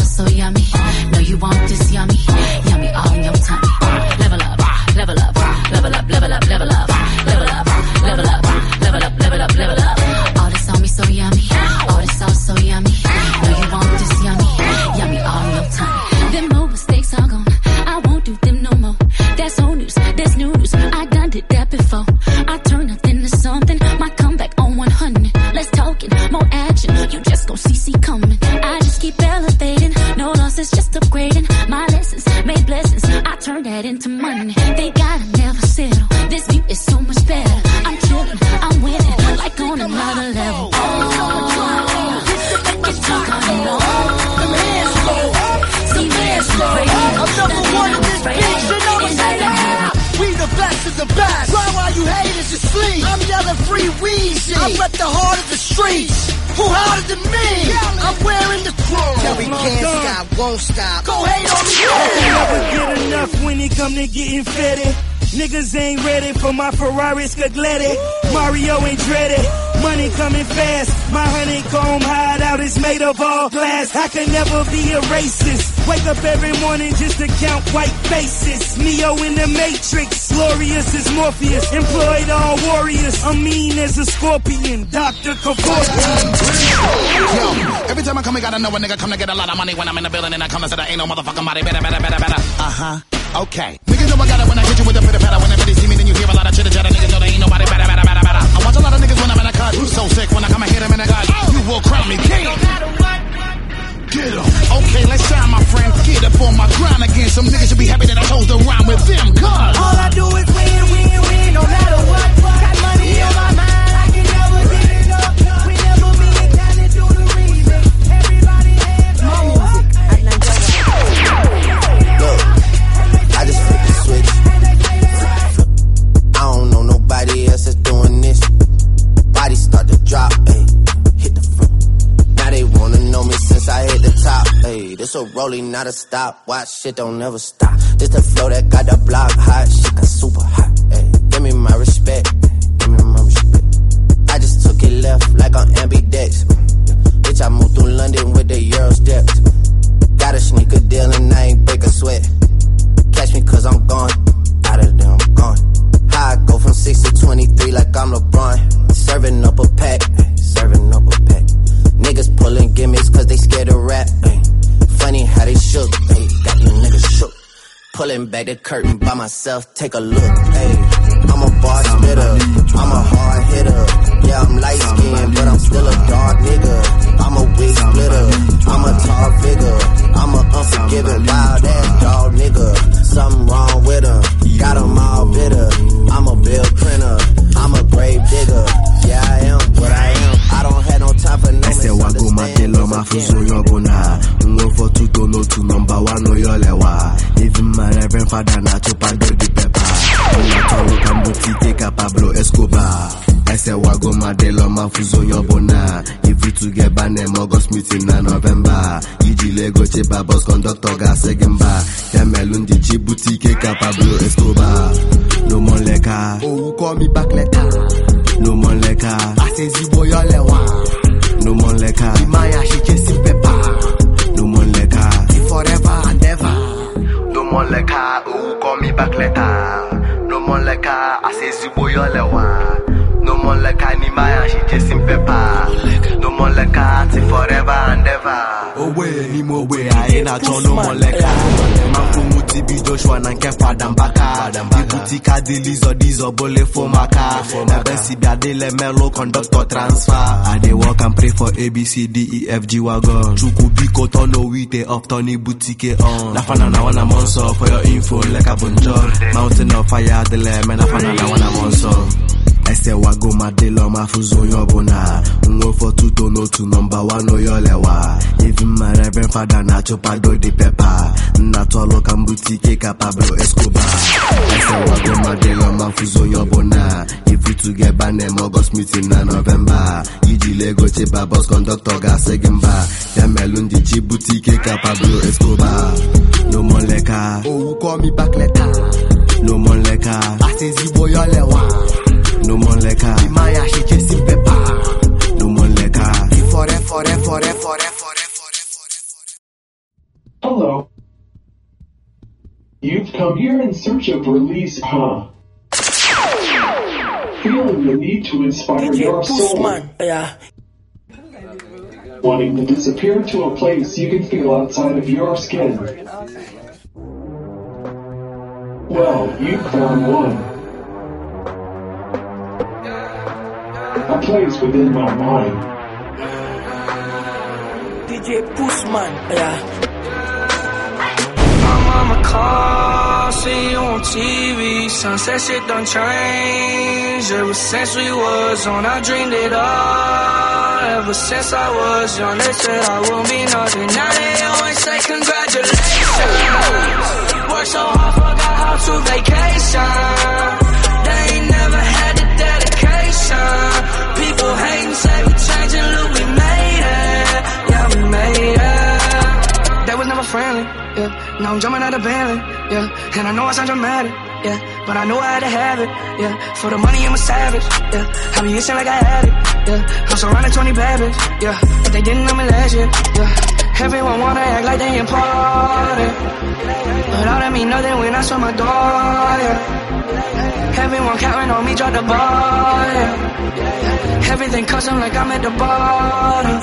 CC coming. I just keep elevating. No losses, just upgrading. My lessons made blessings. I turn that into money. Thank God I never settle. This view is so much better. I'm chilling, I'm winning, like on another level. Oh, it's talking on. Some hands low. I'm number one in this bitch, you know what's happening. We the best of the best. Why while you haters asleep? I'm yelling free Weezy. I rep the heart of the streets. Who harder than me? I'm wearing the crown. No, we can't stop, won't stop. Go hate on me. I can never get enough when it come to getting fitted. Niggas ain't ready for my Ferrari Scaglietti. Mario ain't dreaded. Money coming fast. My honeycomb hideout is made of all glass. I can never be a racist. Wake up every morning just to count white faces. Neo in the Matrix. Glorious as Morpheus. Employed all warriors. I'm mean as a scorpion. Dr. Kavorkian. Yo, every time I come, I gotta know a nigga come to get a lot of money when I'm in the building and I come and say there ain't no motherfucking body. Better. Okay. Niggas know I got it when I hit you with the pitter-patter. Whenever they see me, then you hear a lot of chitter-chatter. Niggas know there ain't nobody better. I watch a lot of niggas when I'm in a cut. So sick when I come and hit them in the gut. You will crown me king. Get em. Okay, let's shine, my friend. Get up on my grind again. Some niggas should be happy that I chose to rhyme with them. Cause all I do is win, no matter what. Got money on my mind, I can never get enough. We never meet in time to do the remix. Everybody hands on music. Look, I just flipped the switch. I don't know nobody else that's doing this. Body start to drop, ayy, hit the floor. Now they wanna know me since I hit the top, ayy. This a rolling, not a stop. Watch, shit don't never stop. This the flow that got the block hot. Shit got super hot, ayy. Give me my respect, give me my respect. I just took it left like on ambidex. Bitch, I moved through London with the Euro steps. Got a sneaker deal and I ain't break a sweat. Catch me cause I'm gone, out of there I'm gone. How I go from 6 to 23 like I'm LeBron. Serving up a pack, serving up a pack. Niggas pulling gimmicks cause they scared to rap. Funny how they shook, got you niggas shook. Pulling back the curtain by myself, take a look. I'm a bar spitter, I'm a hard hitter. Yeah, I'm light skinned, but I'm still a dark nigga. I'm a wig splitter, I'm a tall figure. I'm a unforgiving, wild ass dog nigga. Something wrong with him, got him all bitter. I'm a bill printer, I'm a grave digger. Yeah, I am what I am. I don't have no time for no misunderstanding. Number one, no yolewa. Even my reverend father na chupado di pepa. Unatolo kambuti teka Pablo Escobar. I say wago madelo mafuzo yobona. If we together name August meeting na November. Iji lego cheba boss conductor ga segemba. Yamelundi Djibouti keka Pablo Escobar. No more leka. Oh, call me back later. No more leka. I say zibo yolewa. No more leka. Imaya she chasing pepa. No more leka. Forever and ever. No more leka, oh, call me back later. No more leka, I say zibo yolewa. No more leka, ni maya, she chasing pepper. No more leka, till forever and ever. Oh, way, ni mo way, I ain't at all, no more leka. Mafumu tibi Joshua nanke fadam baka. Ibuti kadilis or these or bole for maka. Nebensi biadele melo conductor transfer. I dey walk and pray for ABCDEFG wagon. Chukubiko tono wite of Tony boutique on. Nafana na wana monso for your info like a bunjol. Mountain of fire the lemon. Nafana na wana monso. I say wago madelo mafuzo yobona. Ungo for tuto no to number one no yolewa. Even my reverend father na chopado di pepa. Natolo kambutike ka Pablo Escobar. I say wago madelo mafuzo yobona. If we together name August meeting na November. Iji lego cheba boss conductor ga segemba. Yamelundi Djibouti ka Pablo Escobar. No more leka. Oh, call me back later. No more leka. I say zibo yolewa. No more leka. Imaya she chasing pepper. No more leka. Forever. Hello. You've come here in search of release, huh? Feeling the need to inspire your soul. Wanting to disappear to a place you can feel outside of your skin. Well, you found one. A place within my mind. DJ Pussman, yeah. My mama called, see you on TV. Sunset shit done changed. Ever since we was on, I dreamed it all. Ever since I was young, they said I won't be nothing. Now they always say congratulations. Worked so hard, forgot how to vacation. They ain't never had the dedication. People hating, say we changing, look, we made it. Yeah, we made it. They was never friendly, yeah. Now I'm jumping out of Bentley, yeah. And I know I sound dramatic, yeah. But I know I had to have it, yeah. For the money, I'm a savage, yeah. I be itching like I had it, yeah. I'm surrounded 20 bad bitches, yeah. But they didn't know me last year, yeah. Everyone wanna act like they important, but all that mean nothing when I saw my door, yeah. Everyone counting on me, drop the ball, yeah. Everything custom like I'm at the bottom,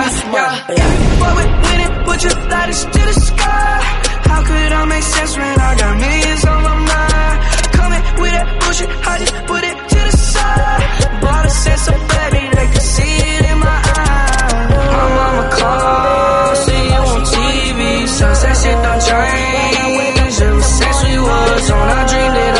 yeah. But with it, would you light us to the sky? How could I make sense when I got millions on my mind? Coming with that bullshit, I just put it to the side. Bought a sense of baby, they could see it in my eyes. My mama called, see you on TV. Sunset shit done changed. Ever since we was on, I dreamed it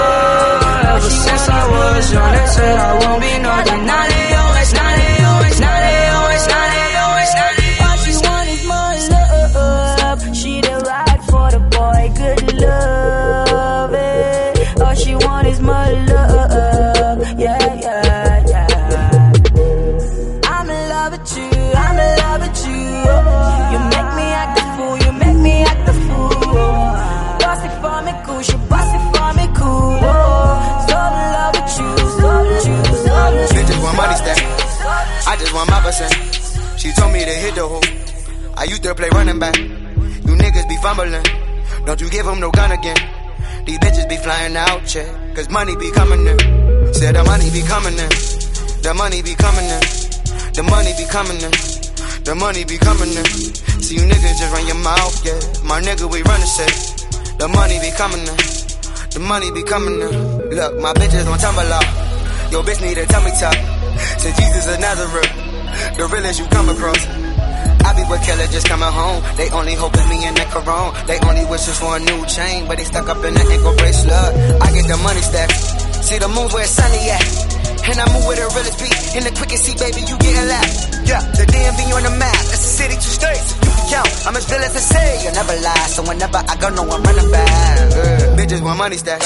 all. Ever since I was young, they said I won't be nothing. Now they always, now they always, now they always, now they always, now they always. All she want is more love. She the ride for the boy, good love. Eh. All she want is more love. Yeah, yeah, yeah. I'm in love with you. I'm in love with you. You make me act a fool. You make me act a fool. Boss it for me cool. She boss it for me cool. So in love with you. So with you. So with you. Bitches want money stack. I just want my percent. She told me to hit the hoop. I used to play running back. You niggas be fumbling. Don't you give them no gun again. These bitches be flying out, yeah. Cause money be coming in. Said the money be coming in. The money be coming in. The money be coming in. The money be coming in. See you niggas just run your mouth, yeah. My nigga, we run the shit. The money be coming in. The money be coming in. Look, my bitches don't tumble off. Yo, bitch need a tummy tuck. Say Jesus of Nazareth. The realest you come across. I be with killer just coming home. They only hope it's me and that Corona. They only wishes for a new chain, but they stuck up in the ankle bracelet. I get the money stacked. See the moon where it's sunny at. And I move with the realest beat. In the quickest seat, baby, you getting laughed. Yeah, the DMV on the map. That's the city, 2 states. You can count. I'm as real as they say. You never lie. So whenever I go, no one running back. Bitches want money stacked.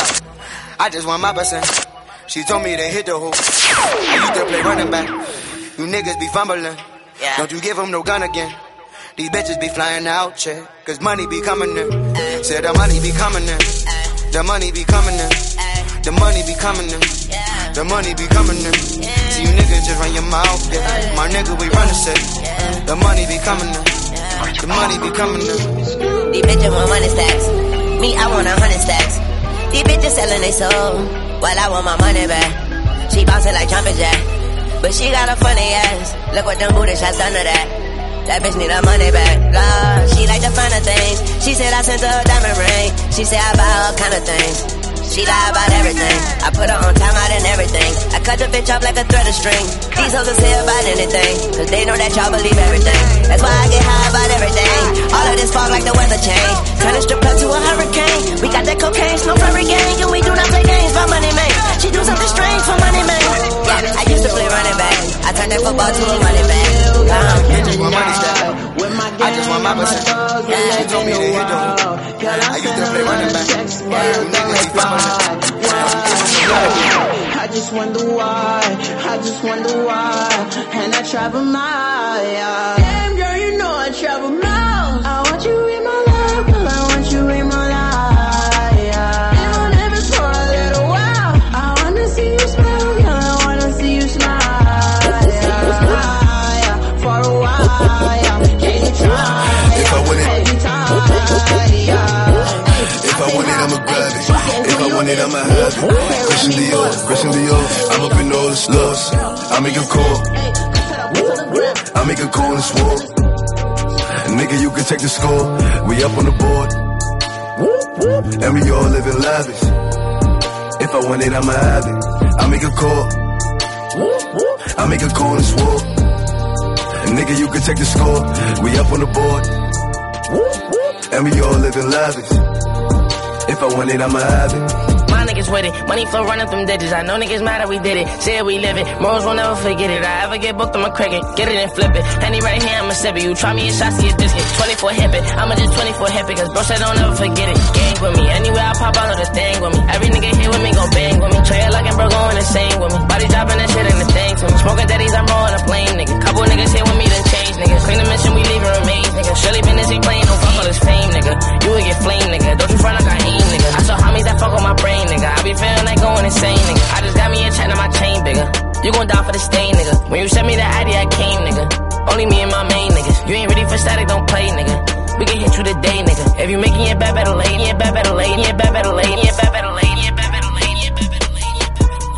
I just want my percent. She told me to hit the hoop. I used to play running back. You niggas be fumbling. Yeah. Don't you give them no gun again. These bitches be flying out, yeah. Cause money be coming in. Said the money be coming in. The money be coming in. The money be coming in. The money be coming in. See you niggas just run your mouth, yeah. My nigga, we run the shit. The money be coming in. The money be coming in. These bitches want money stacks. Me, I want 100 stacks. These bitches selling they soul, while I want my money back. She bouncing like jumping jack, but she got a funny ass. Look what them booty shots done to that. That bitch need her money back. Blah, she like the finer things. She said I sent her a diamond ring. She said I buy all kind of things. She lie about everything. I put her on time out and everything. I cut the bitch off like a thread of string. These hoes will say about anything, cause they know that y'all believe everything. That's why I get high about everything. All of this fog like the weather change. Turn a strip club to a hurricane. We got that cocaine, snow for every gang. And we do not play games for money, man. She do something strange for money, man. Yeah, I used to play running back. I turned that football to a running back. Bitches want money stack. I just want my percent. She told me to hit the hoop. I used to play running back. You niggas be fumbling. I just wonder why, I just wonder why, and I travel miles. Damn girl, you know I travel miles. I want you in my life, girl, I want you in my life. Even if it's for a little while, I wanna see you smile, girl, I wanna see you smile. For a while, can you try? If I want it, if I want it, I'ma grab it. If I want it, I'ma have it. Christian Dior, I'm up in all the slugs. I make a call, I make a call and swore. Nigga, you can take the score. We up on the board, and we all living lavish. If I want it, I'ma have it. I make a call, I make a call and swore. And nigga, you can check the score. We up on the board. And we all living lavish. If I want it, I'ma have it. My niggas with it, money flow running through digits. I know niggas mad that we did it. Say we live it, morals will never forget it. I ever get booked, I'ma crack it, get it and flip it. Henny right here, I'ma sip it. You try me a shot, see a biscuit. 24 hip it, I'ma just 24 hip it. Cause bro said don't ever forget it. Gang with me, anywhere I pop out of the thing with me. Every nigga here with me gon' bang with me. Trey like and bro going insane with me. Body dropping that shit in the thing to me. Smoking daddies, I'm rolling a plane, nigga. Couple niggas here with me, then change, nigga. Clean the mission, we leaving remains, nigga. Surely business ain't playing, don't fuck all this fame, nigga. You would get flame, nigga. Don't you front like I aim, nigga. I saw homies that fuck on my brain, nigga. I be feeling like going insane, nigga. I just got me a check and my chain bigger. You gon' die for the stain, nigga. When you sent me the ID, I came, nigga. Only me and my main niggas. You ain't ready for static, don't play, nigga. We can hit you today, nigga. If you making it bad, better late, yeah, bad, better late, yeah, bad, better late, yeah, bad, better late, yeah, bad, better late, yeah, bad, better late, yeah, bad, better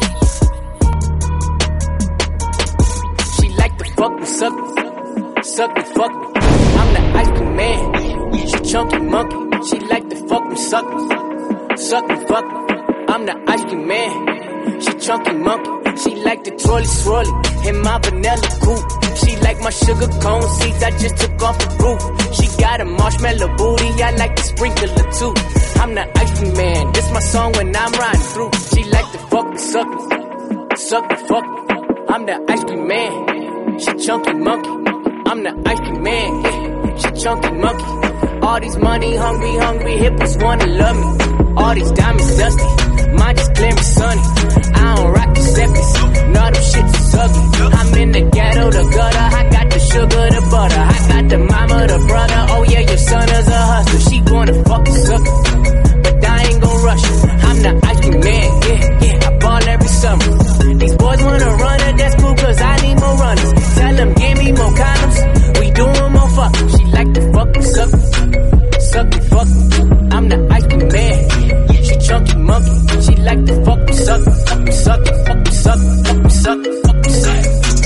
late. She like to fuck me, suck me, fuck me. I'm the ice cream man. She chunky monkey. She like to fuck me, suck me, fuck me. I'm the ice cream man. She chunky monkey. She like the trolley swirly in my vanilla coupe. She like my sugar cone seeds I just took off the roof. She got a marshmallow booty, I like the sprinkler too. I'm the ice cream man, this my song when I'm riding through. She like to fuck me, suck me, fuck me. I'm the ice cream man, she chunky monkey. I'm the ice cream man, yeah, she chunky monkey. All these money hungry hippos wanna love me. All these diamonds dusty, mine just clear and sunny. I don't rock the seppies, none of them shits is ugly. I'm in the ghetto, the gutter, I got the sugar, the butter. I got the mama, the brother, oh yeah, your son is a hustler. She wanna fuck the sucker, but I ain't gon' rush her. I'm the ice cream man, yeah, I ball every summer. These boys wanna run it, that's cool cause I need more runners. Tell them give me more condoms, we doing more fucking. She like to fuck me, suck me, fuck me. I'm the ice cream man, she chunky monkey. She like to fuck me, suck me, fuck me, suck me, fuck me, suck me, fuck me, suck me, fuck me, suck me.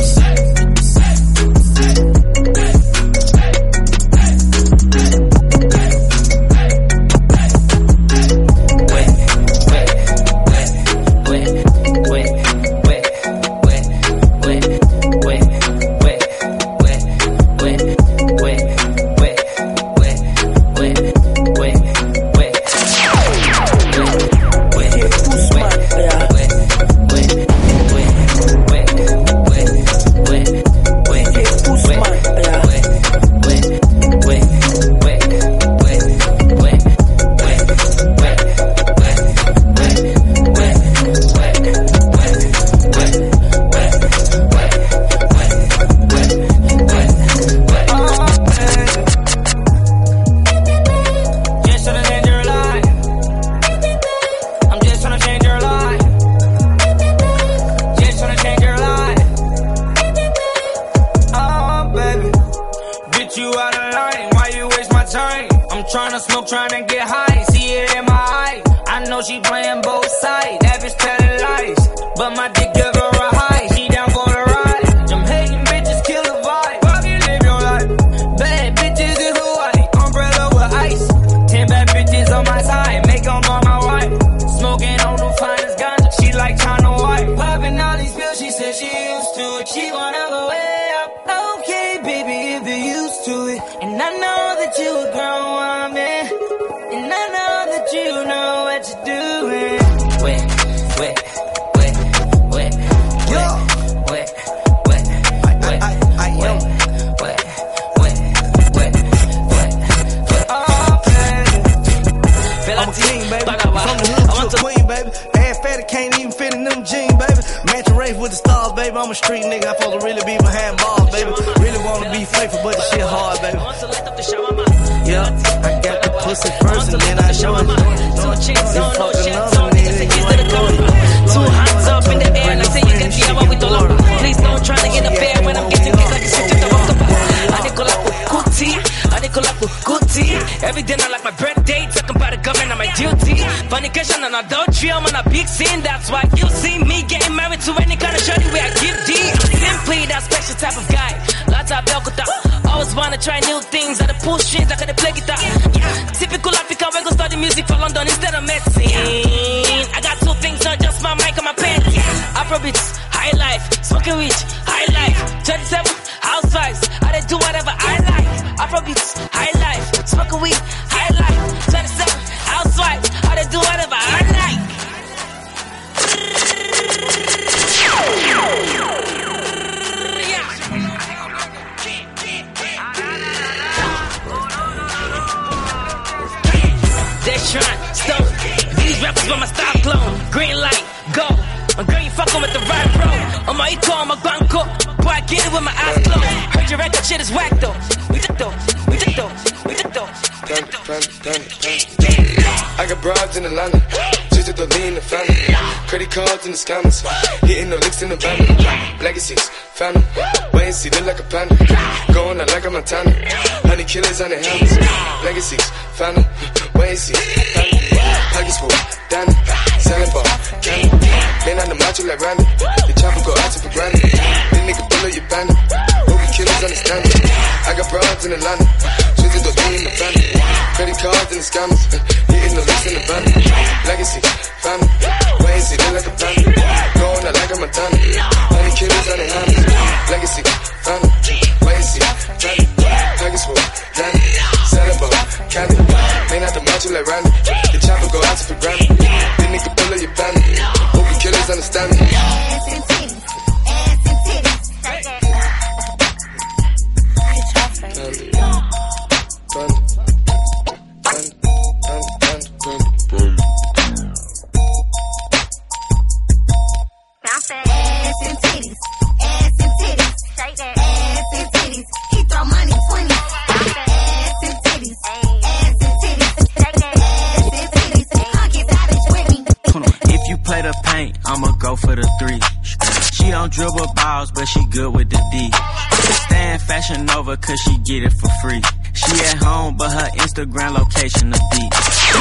I'm a street nigga, I'm supposed to really be behind bars, baby. Really wanna be faithful, but the shit hard, baby. Yeah, I got the pussy first and then I show it. You fuck another nigga, you ain't doing it. Two hands up in the air, like say you can see how we do it. Please don't try to get a pair when I'm getting kicked like a shit to the rock. I Nicola Gucci. Every dinner like my birthday, talking about the government, I'm my duty. Fornication and adultery, I'm on a big scene. That's why you see me getting married to any kind of shorty where I give D. Simply that special type of guy. Lots of Belkota. Always wanna try new things. I pull strings like I play guitar. Typical African, we gon' start the music for London instead of medicine. I got two things, not just my mic and my pen. Afrobeats, high life, smoking weed, high life. 37 housewives, week. High life, 27, housewives, all they do whatever, all night. They trying, stone. These rappers want my style clone. Green light, go. I'm girl, you fucking with the right bro. On my eco, on my banco. Boy, I get it with my eyes closed. Heard your record shit is whack though. We took those. I got broads in Atlanta, just to the lean the family. Credit cards in the scammers, hitting the licks in the van. Legacies, phantom, wait and see, look like a panda. Going out like a Montana, honey killers on the helmets. Legacies, phantom, wait and see, phantom. Pockets full, Danny, selling ball, candy. Man on the macho like Randy, the chopper go out to for granted. This nigga pull up your bandit, hope you killers understand it. I got broads in Atlanta, just to the lean in the family. Credit cards and the scammers, hitting the licks in the van. Legacy, family, wait and see, look like a panda. Going out like a Montana, honey killers on the helmets. Legacy, family, wait and see, family. Pockets full, Danny, selling ball, candy. Man out the macho like Randy, the chopper go out to for granted. This nigga pull up your bandit, hope you killers understand me. Ass and titties, ass and titties. Ass and titties, ass and titties. Ass and titties, he throw money 20. Ass and titties, ass and titties. Ass and titties, pocket savage with me. If you play the paint, I'ma go for the 3. She don't dribble balls, but she good with the D. Stand Fashion Nova, cause she get it for free. She at home, but her Instagram location a beat.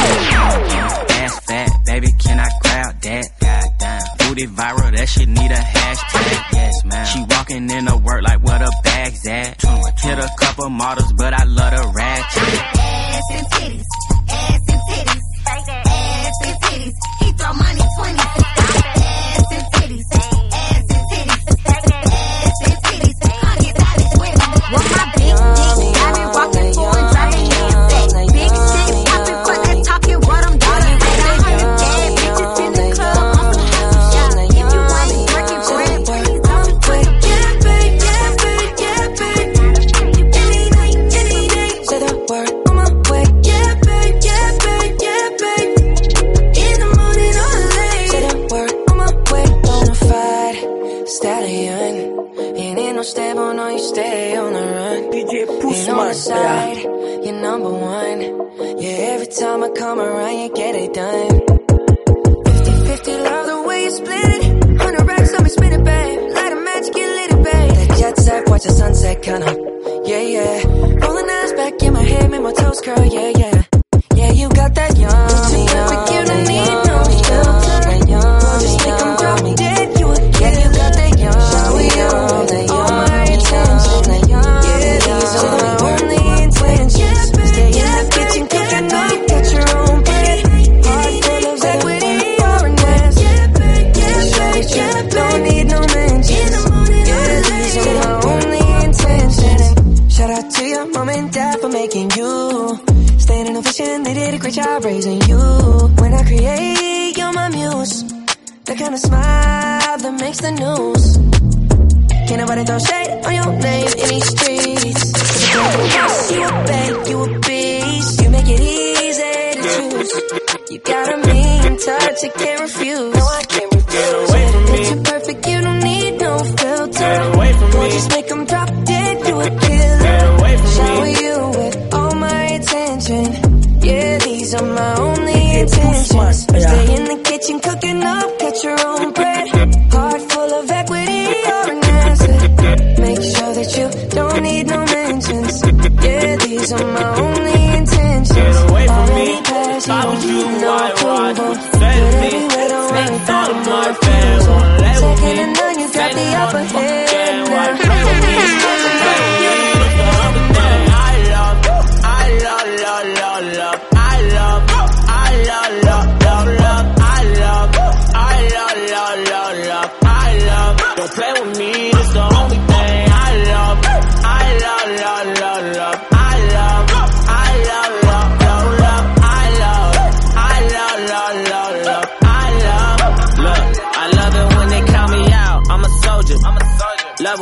Ass fat, baby, can I grab that? Goddamn. Booty viral, that shit need a hashtag. Yes, man. She walking in to work like where the bag's at. Hit a couple models, but I love the ratchet. Ass and titties, ass and titties. Ass and titties, he throw money 20. Ass and titties, ass and titties. Ass and titties, pocket savage with me. With my big dick, I been walking for and driving me. Big shit, I been put that talking what I'm doing. I heard the bad bitches in the club on some house shit. If you want me working for it, please don't quit. Yeah, babe, yeah, babe, yeah, babe. Any night, say the word on my way. Yeah, babe, yeah, babe, yeah, babe. In the morning or late, say the word on my way. Bonafide stallion, ain't no stable, no, you stay on the run. DJ Ain't Pussman, on the side, you're number one. Yeah, every time I come around, you get it done. 50-50, love the way you split it. 100 racks, let me spin it, babe. Light a match, get lit, it, babe. That jet set, watch the sunset, kinda. Yeah, yeah. Rolling eyes back in my head, make my toes curl, yeah, yeah. Yeah, you got that yummy, perfect, you don't need no filter. That yummy, just make 'em drop dead, you a kid. Yeah, you got that yummy, all my attention. That yummy, yeah, these are my only intentions. Stay in the kitchen, cooking up, get your own bread. Heart full of equity, or an ass. You don't need no mentions. Yeah, these are my only intentions. Shout out to your mom and dad for making you. Staying in a vision, they did a great job raising you. When I create, you're my muse. The kind of smile that makes the news. Can't nobody throw shade on your name in these streets. You a bank, you a beast. You make it easy to choose. You got a mean touch, I can't refuse. No, I can't refuse. Get away from me. You're perfect, you don't need no filter. Get away from me. Just make 'em drop dead, you a killer. Get away from me. Shower you with all my attention. Yeah, these are my only intentions. Stay in the kitchen, cooking up, get your own bread. Heart full of equity, or an asset. Make sure that you don't need no mentions. Yeah, these are my only intentions. Get away from me. Passion, I was you, no why, approval. fed me. Everywhere, don't worry Snakes about on it, my no bed, approval. won't let with Second me. and none, you got the upper hand now. Don't play with me, it's the only thing I love. I love, love, love, love. I love, I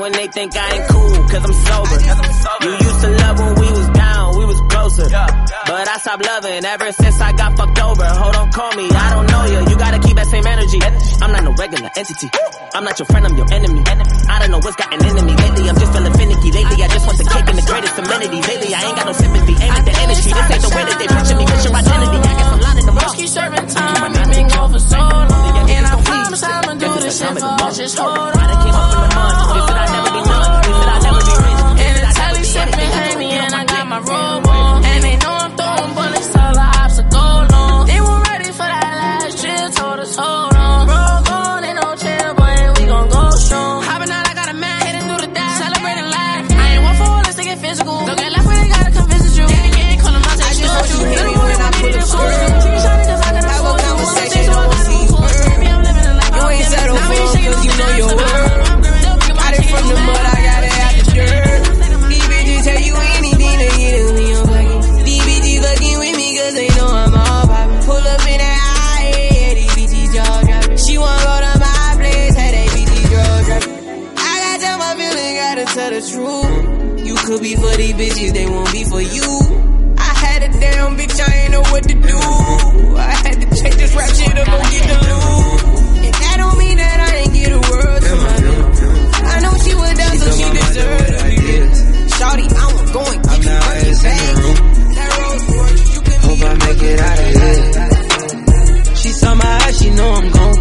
when they think I ain't cool, cause I'm sober. You used to love when we was down, we was closer. But I stopped loving ever since I got fucked over. Hold on, call me, I don't know you. You gotta keep that same energy. I'm not no regular entity. I'm not your friend, I'm your enemy. I don't know what's gotten into me lately. I'm just feeling finicky. Lately, I just want the cake and the greatest amenities. Lately, I ain't got no sympathy. Ain't like the industry. This ain't the way that they picture me. Picture identity. I guess I'm lying in the mouth. Keep serving time, I've been gone for so long. And I promise I'ma do this shit for us. Just hold on. I done came up from the mud. They said I'd never be none. They said I'd never be rich. And the telly sipping Henny and I got my robe on. And they know I'm throwing bullets till the obstacle long. They weren't ready for that last trip, told us hold on. Bro, gone, ain't no chill, but we gon' go strong. Hopping out, I got a man, heading through the dash, celebrating life. I ain't one for all this to get physical. Don't get left where they gotta come visit you. Yeah, call them out, I just want you hit me when I pull up squirrel. Have a conversation, don't see you. You ain't settled for cause you know your worth. Got it from the mud, I got it out the dirt. These bitches tell you anything to get in me, I'm fucking. These bitches fucking with me cause they know I'm all poppin'. Pull up in that high, yeah, these bitches jaw droppin'. She wanna go to my place, hey, they bitches jaw droppin'. I gotta tell my feeling, gotta tell the truth. You could be for these bitches, they won't be for you. I had a damn bitch, I ain't know what to do. I had to check this rap shit up, go get the loot. And that don't mean that I ain't get a word to my love. I know she was down, so she deserved to be this. Shawty, I'm going to get you fucking back. Hope I make it out of here. She saw my eyes, she know I'm gone.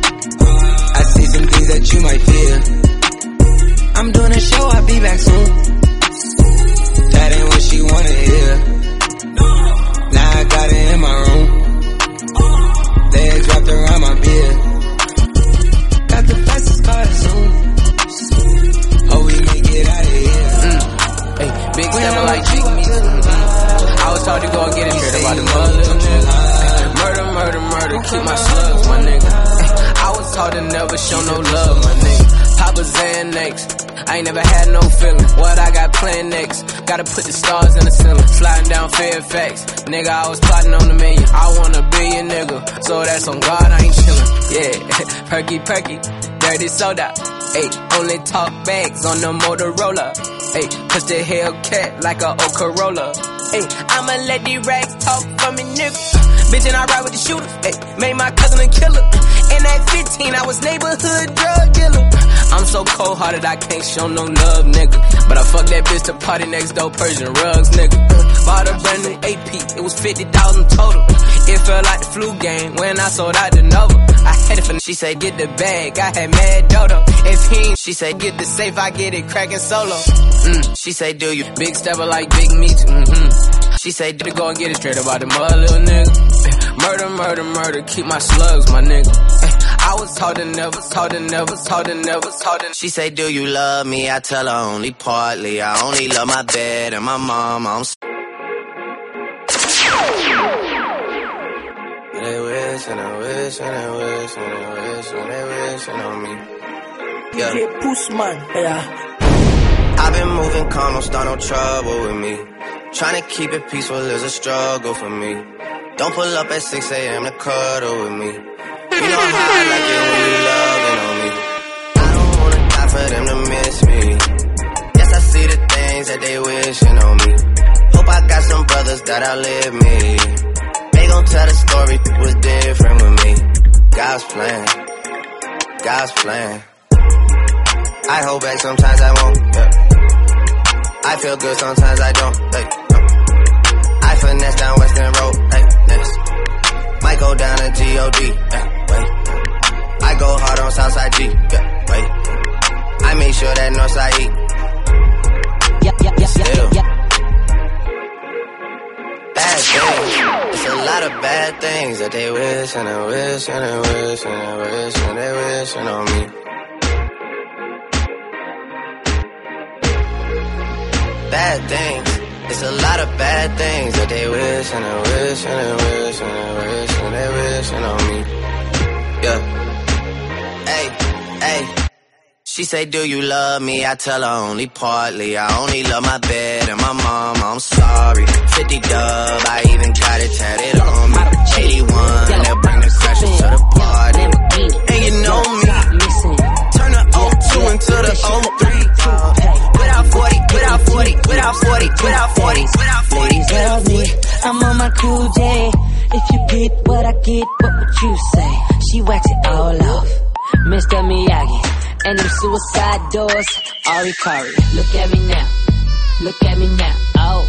I see some things that you might fear. I'm doing a show, I'll be back soon. That ain't what she wanna hear. Now I got it in my room. Legs wrapped around my beard. Got the fastest car soon. Hope we make it out of here. Hey, big stepper like Big Meat. I was taught to go and get it straight about the mother. Murder, keep my slugs, my nigga. I was taught to never show no love, my nigga. Papa Xanax, I ain't never had no feeling. What I got planned next? Gotta put the stars in the ceiling. Sliding down Fairfax, nigga, I was plotting on the million. I want a billion, nigga, so that's on God, I ain't chillin'. Yeah, perky, dirty soda. Ayy, only talk bags on the Motorola. Ayy, push the Hellcat like a old Corolla. Ayy, I'ma let these rags talk for me, nigga. Bitch, and I ride with the shooters. Ayy, made my cousin a killer. And at 15, I was neighborhood drug dealer. I'm so cold-hearted, I can't show no love, nigga. But I fucked that bitch to party next door, Persian rugs, nigga. Bought a brand new AP, it was 50,000 total. It felt like the flu game when I sold out the Nova. I had it for, she said, get the bag, I had mad dodo. If he ain't, she said, get the safe, I get it cracking solo. She say, do you big stepper like Big Meat? She say, to go and get it straight about the mother, little nigga. Murder, keep my slugs, my nigga. I was taught to never. She say, do you love me? I tell her only partly. I only love my bed and my mom. They wish and I wish and I wish and I wish and they wishing on me. Yeah. DJ Pushman, yeah. I've been moving calm, don't start no trouble with me. Trying to keep it peaceful is a struggle for me. Don't pull up at 6 a.m. to cuddle with me. You know how I like it when you loving on me. I don't wanna die for them to miss me. Yes, I see the things that they wishing on me. Hope I got some brothers that outlive me. They gon' tell the story was different with me. God's plan. I hold back, sometimes I won't. Yeah. I feel good, sometimes I don't. Hey, I finesse down Western Road. Hey, next. Might go down to G.O.D. Wait. I go hard on Southside G. Wait. I make sure that Northside E. Still. Bad things. It's a lot of bad things that they wish and I wish and I wish and I wish and they wishing on me. Bad things. It's a lot of bad things that they wish and I wish and I wish and I wish and they wishing on me. Yeah. Hey. She say, do you love me? I tell her only partly. I only love my bed and my mom. I'm sorry. 50 dub, I even got it tatted on me. 81, they'll bring the crashers to the party. And you know me. Turn the 02 into to the 03. Without 40, without 40, without 40, without 40, without 40. Ladies love me, I'm on my cool J. If you get what I get, what would you say? She wax it all off, Mr. Miyagi. And them suicide doors, Ari Kari. Look at me now, look at me now, oh.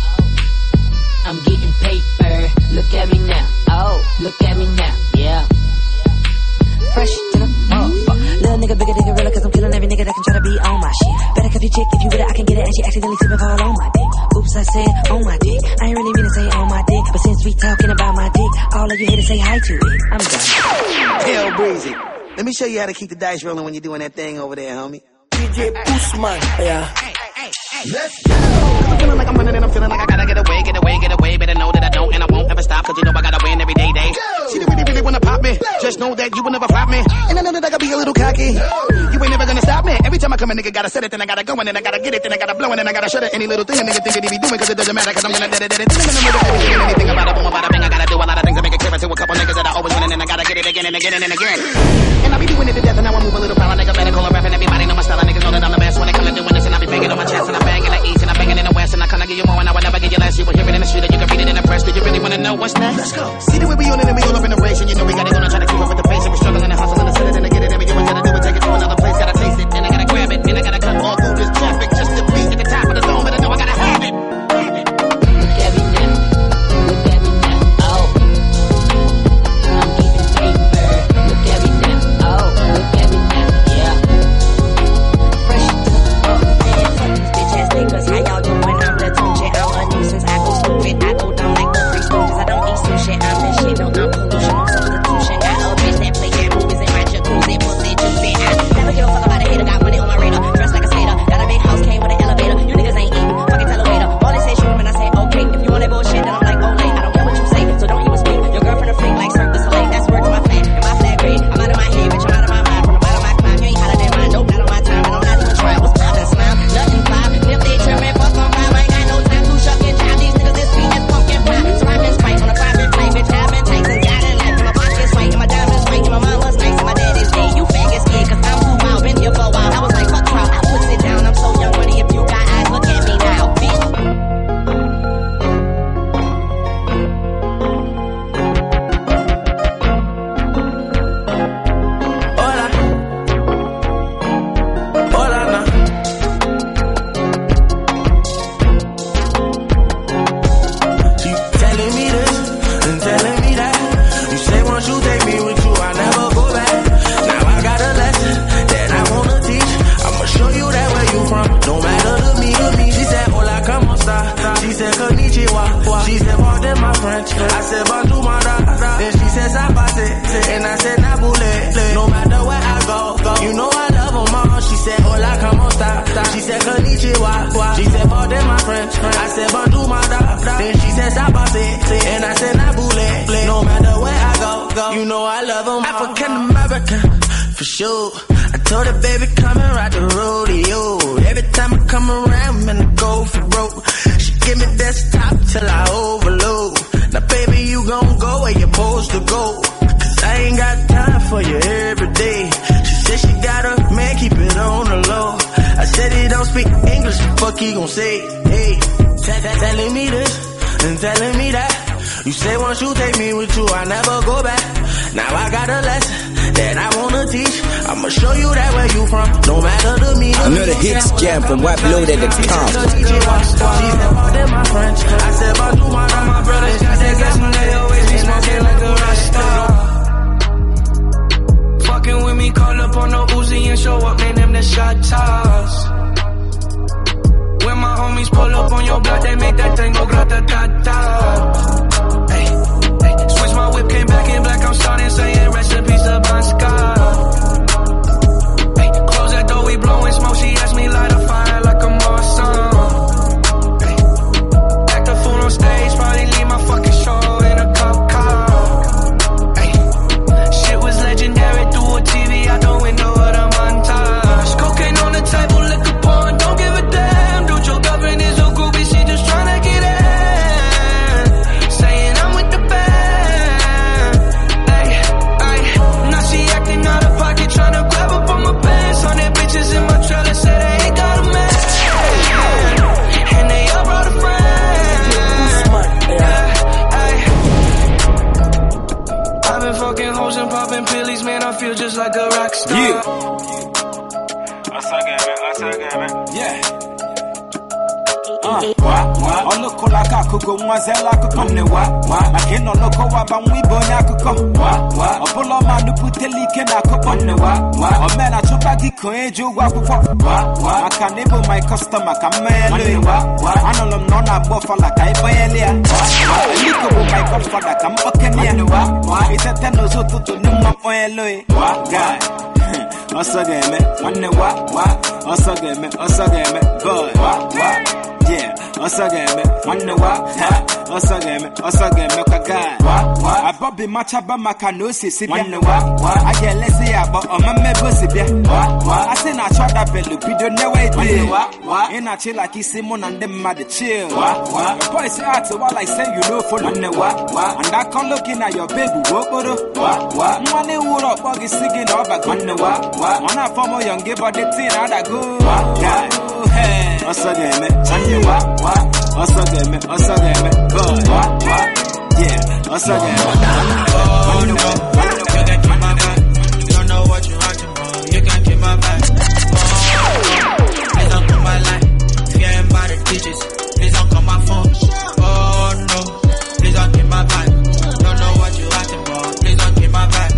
I'm getting paper, look at me now, oh. Look at me now, yeah. Fresh to the motherfucker. Little nigga, bigger than gorilla, cause I'm killing every nigga that can try to be on my shit. Better cuff your chick, if you with it, I can get it, and she accidentally slip and fall on my dick. Oops, I said on my dick. I ain't really mean to say on my dick, but since we talking about my dick, all of you here to say hi to it. I'm done. Hell breezy. Let me show you how to keep the dice rolling when you're doing that thing over there, homie. DJ Boostman, yeah. Let's go. I'm feeling like I'm running and I'm feeling like I gotta get away, get away, get away. Better know that I don't and I won't ever stop, cause you know I gotta win every day. She don't really wanna pop me. Just know that you will never flop me. And I know that I gotta be a little cocky. You ain't never gonna stop me. Every time I come a nigga gotta set it, then I gotta go and then I gotta get it, then I gotta blow and then I gotta shut it. Any little thing a nigga think that he be doing, cause it doesn't matter, cause I'm gonna dead it. Anything about it, boom, about a thing. I gotta do a lot of things to make it clear to a couple niggas that I always win and then I gotta get it again and again and again. And I be doing it to death and now I move a little foul. Nigga better call a rap and everybody know my style. Niggas know that I'm the best when it comes to doing this and I be banging on my chest and I bang in the east and I banging in the west and I kinda give you more and I will never get you less. You will hear it in the street and you can read it in the press. Do you really wanna know what's next? Let's go. See the way we on it and we all up in the race and you know we gotta go and try to keep up with the pace and we're struggling and hustling to set it and to get it every year. We gotta do it, take it to another place, gotta taste it and I gotta grab it and I gotta cut all through this traffic just to be at the top of the dome, but I know I gotta have it. Look at me now, look at me now, oh. I'm getting paper, look at me now, oh. Look at me now, yeah. Fresh to the bitch ass niggas, how y'all doing? I'm the Tunchi, I'm a nuisance. I go stupid, I go down like the Three Stooges. I don't eat sushi, I'm the shit, no, I'm pollution, no substitution. Got a bitch that play game movies in my jacuzzi, pussy juicy. I never give a fuck about a hater, got money on my radar, dressed like a skater. Got a big house, came with an elevator. You niggas ain't eating, fucking tell a waiter. All they say shoot 'em and I say okay. If you want that bullshit, then I'm like, oh, late. I don't care what you say, so don't even speak. Your girlfriend a freak like Cirque du Soleil. That's word to my flag, and my flag grade. I'm out of my head, bitch, I'm out of my mind. From the bottom of my climb, you ain't hotter than mine. Nope, not on my time, and I'm not even trying. What's poppin', smile? Nothing fly. If they trimming, fuck on fire. I ain't got no time to shuck and jive. These niggas is sweet as pumpkin pie. So I've been spiked on a private plane, bitch. I've been tight since God in life. And my pocket's white, and my diamonds white, and my mom was nice, and my daddy's gay. You faggots gay, cause I'm too wild. Been here for a while. I was like, fuck trial. I put it down. I'm so young money. If you got eyes, look at me now, bitch. Hola, hola, nah. She telling me this and telling me that. You say once you take me with you, I never go back. Now I got a lesson that I wanna teach. I'ma show you that where you from, no matter to me. She said, hola, como esta? She said, konnichiwa. She said, pardon my French. I said, bonjour, my da. Then she said, sabase. And I said, nabule. No matter where I go, you know I love them all. She said, hola, como esta? She said, konnichiwa. She said, pardon my French. I said, bonjour, my da. Then she said, sabase. And I said, nabule. No matter where I go, you know I love them all. African American, for sure. I told her, baby, come and ride the rodeo. Every time I come around, man, I go for broke. She give me desktop till I overload. Now, baby, you gon' go where you're supposed to go. Cause I ain't got time for you every day. She said she got a man, keep it on the low. I said he don't speak English, fuck he gon' say, hey. Telling me this and telling me that. You say once you take me with you, I never go back. Now I got a lesson that I wanna teach. I'ma show you that where you from, no matter to me. Another hits jam from White Loaded at the top. She said, pardon my French. I said, bonjour, my brother. She said, guess when they always be smoking like a Rasta. Fucking with me, call up on the Uzi and show up, man, them the shot toss. When my homies pull up on your block, they make that thing go grata-ta-ta. Hey, switch my whip, came back in black, I'm starting saying recipes to Bon Scott. Hey, close that door, we blowing smoke, she asked me light a fire like a Marsan. Hey, back the just like a rock star. Yeah. Yeah. Oloko laka kuko mwazela kuko ne wa akino loko wa bamwi bonya kuko obulo manu putelike na kuko ne wa omena chupa giko eju wa kuko akanebo my customer kamele wa anolom nona bofa la kai boyelia aliko bo my godfather kambokenia wa itete no zoto to numa boyelo guy osageme wanne wa osageme boy yeah, osageme, wanne wa, osageme, kagai. I bobby machaba makanosi si wanne wa. I get lazy about on my mebosi bia. I say na chada belu pido ne way day. In a chill like Simon and them mad chill. The boy say out to what I say you know for wanne wa. And I come looking at your baby wokoro. Money wood up buggy singing over wanne wa. When I form a young give but the thing I go. Guy, osageme, wanne wa. Osageme, boy. Yeah, osageme. You can keep my back. You don't know what you're watching, bro. You can keep my back. Please don't come my line. If you ain't by the digits, please don't call my phone. Oh no, please don't keep my back. Don't know what you're watching, bro. Please don't keep my back.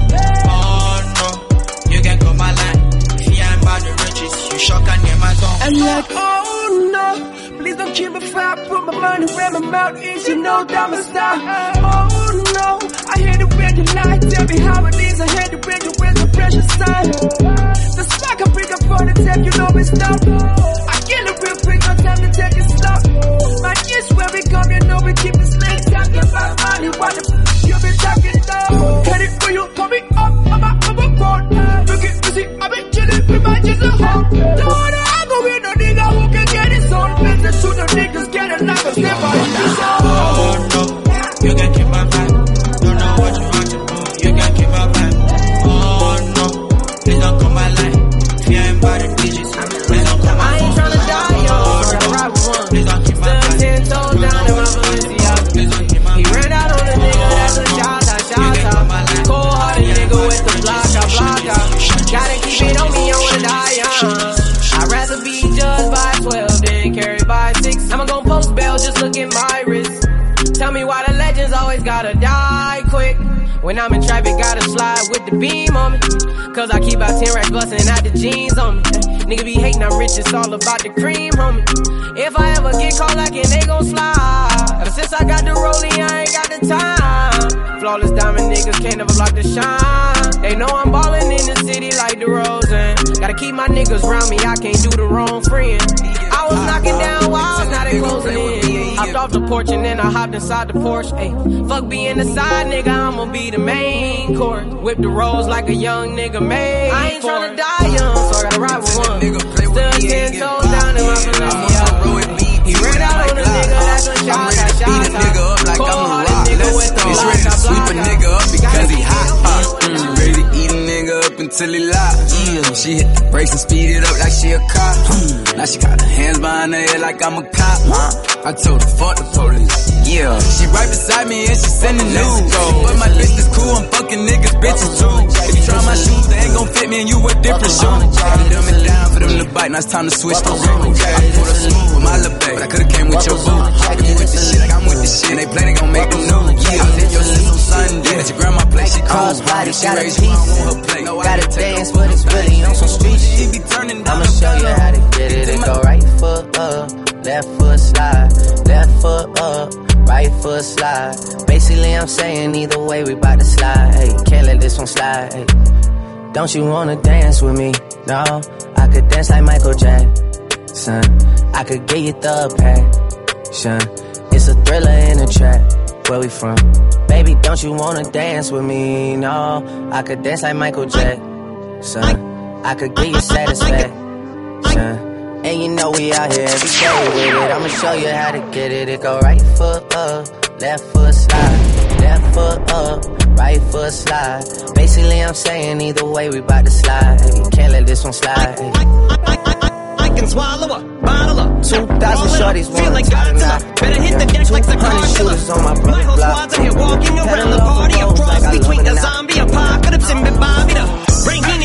Oh no, you can call my line. If you ain't by the riches, you shock and near my zone. I'm like, oh no. Please don't keep me fire, put my money where my mouth is, you know that my style. Oh no, I hate it when you lie, tell me how it is, I hate it when you wear the pressure side. The spark I bring up for the tap, you know it's stop. I kill it real quick, no time to take it slow. My ears where we come, you know we keep it straight, talking about money, what the you been talking now. Had it for you, call me up, I'm a board. Look at me, see, I've been chilling with my Jesus home. Don't wanna go with no nigga who can get his own business. To the niggas get it like a step on his own. Oh no, you can keep my back. Don't know what you're watching, bro. You can keep my back. Oh no, please don't come my line. If you ain't by the digits, please don't come my phone. I ain't tryna die, yo. Please don't keep my back. 10 toes down in my Balenciaga. He ran out on a nigga, that's a shot. Cold-hearted nigga with the block out. Gotta keep it on me, I wanna die young. I'd rather be judged by 12 than carried by 6. I'ma gon' post bail, just look at my wrist. Tell me why the legends always gotta die quick. When I'm in traffic, gotta slide with the beam on me. Cause I keep out 10 racks bustin' out the jeans on me. Nigga be hating, I'm rich, it's all about the cream, homie. If I ever get caught like it, they gon' slide. Ever since I got the rollie, I ain't got the time. Flawless diamond niggas can't never block the shine. They know I'm ballin' in the city like DeRozan. Gotta keep my niggas round me, I can't do the wrong friend. I was knocking down walls, now they closing in. Hopped off the porch and then I hopped inside the Porsche. Ay, fuck being the side nigga, I'ma be the main court. Whip the rolls like a young nigga made. I ain't tryna die young, so I gotta ride with one. Still 10 toes down in my Balenciaga. He ran out on a nigga, that's a shot. I'm ready to beat a nigga up like I'm a rock. Let's go. Bitch ready to sweep a nigga up because he hot. She ready to eat a nigga up until he lock. She hit the brakes and speed it up like she a cop. Now she got her hands behind her head like I'm a cop. I told her fuck the police. Yeah, she right beside me and she sending news. But my business cool, I'm fucking niggas, bitches too. If you try my shoes, they ain't gon' fit me and you wear different shoes. Gotta dumb it down for them to bite, now it's time to switch the road. I pulled up smooth with my little baby, but I could've came with your boo. You with this shit like I'm with this shit, and they play, they gon' make them new. Yeah, I did your sis on Sunday, at your grandma place, she cool. Crossbody, She got a raised you, I want her plate. Gotta dance, but it's really on some street shit. I'ma show you how to get it. It go right foot up, left foot slide, left foot up, right foot slide. Basically, I'm saying either way, we bout to slide. Hey, can't let this one slide. Hey. Don't you wanna dance with me? No, I could dance like Michael Jackson. I could get you the passion. It's a thriller in a trap. Where we from? Baby, don't you wanna dance with me? No, I could dance like Michael Jackson. I could get you satisfaction. And you know we out here every day with it. I'ma show you how to get it. It go right foot up, left foot slide, left foot up, right foot slide. Basically, I'm saying either way, we bout to slide. Can't let this one slide. I can swallow a bottle up. 2,000 shorties feel like Godzilla. Better hit the deck like the shooters on my My whole squad's out here walking around the party. A cross between a zombie apocalypse and Bobby. Bring me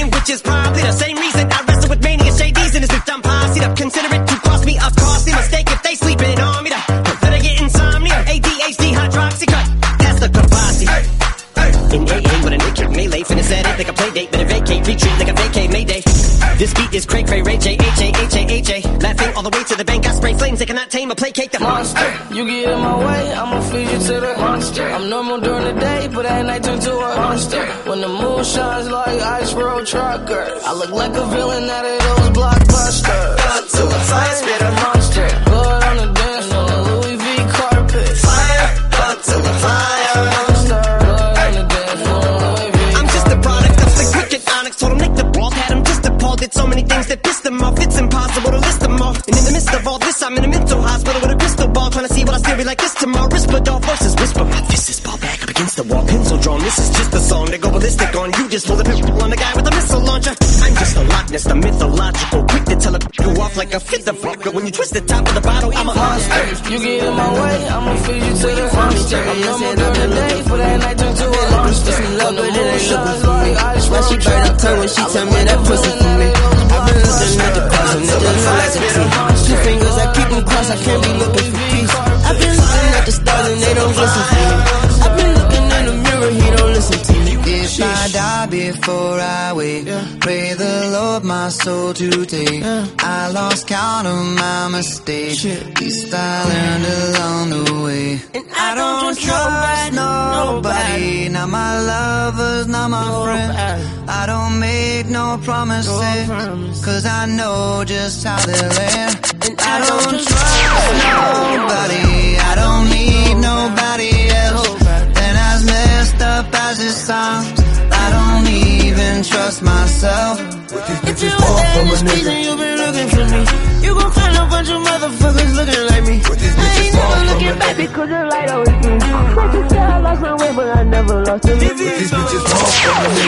all the way to the bank. I spray flames, they cannot tame or placate the monster. You get in my way, I'ma feed you to the monster. I'm normal during the day, but at night turn to a monster. When the moon shines like ice road truckers, I look like a villain out of those blockbusters. Gun to the fire, spit a monster. Blood on the dance floor, Louis V carpet. Fire, gun to the fire. Monster, blood on the dance floor, Louis V. I'm just a product of the cricket onyx. Told him Nick the ball, had him just appalled. Did so many things that pissed him off. It's impossible to list them all. And in the midst of all this, I'm in a mental hospital with a crystal ball, trying to see what I still be like this tomorrow. Rispadol voices whisper, my fist is ball back up against the wall, pencil drawn. This is just a song they go ballistic on. You just pull the pimple on the guy with the missile launcher. I'm just a Loch Ness, the mythological, quick to tell you off like a fifth of vodka. When you twist the top of the bottle, I'm a monster. You get in my way, I'ma feed you to the monster. I'm normal during the day, but at night turn to a monster. When the moon shines like ice road she bite her tongue when she tell me that pussy for me. I've been looking at the cross and it just like a T. Two fingers, I keep them crossed, I can't be looking for peace. I've been looking at the stars and they don't listen to me. I've been looking in the mirror, he don't listen to me. If I die before I wake, pray the Lord my soul to take. I lost count of my mistakes, least I learned along the way. And I don't trust nobody, not my lovers, not my friends. I don't make no promises, cause I know just how they'll end. And I don't trust nobody, I don't need nobody else. And as messed up as it sounds, I don't even trust myself. If you out there in the streets and you been looking for me, you gon' find a bunch of motherfuckers looking like me. I ain't never looking back because the light always me. Like you said, I lost my way, but I never lost the living. These bitches fall from the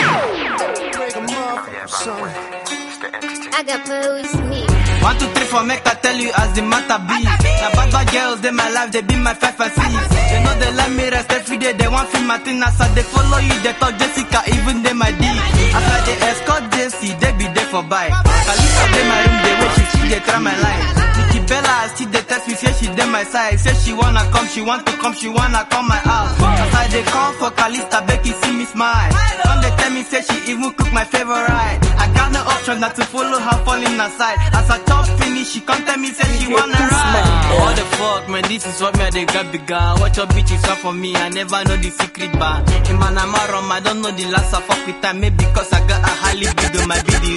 I got police me. 1, 2, 3, 4, make I tell you as the matter be. Now bad girls, they my life, they be my fantasy. They know they let me rest every day, they want feel my thing. As I they follow you, they talk Jessica, even they my D. After they escort JC, they be there for buy. Kalisa, they my room, they wait, she they try my line. Nikki Bella, she they test me, say she they my side. Say she wanna come, she want to come, she wanna come my house. As I they call for Kalista, Becky, see me smile. Come they tell me, say she even cook my favorite. I got no option not to follow her falling aside. As I talk finish, she come tell me, say she wanna ride. What the fuck, man, this is what me they got bigger. Watch your bitches up for me, I never know the secret bar. In man, I'm a rum, I don't know the last I fuck with time. Maybe because I got a highly big my BD.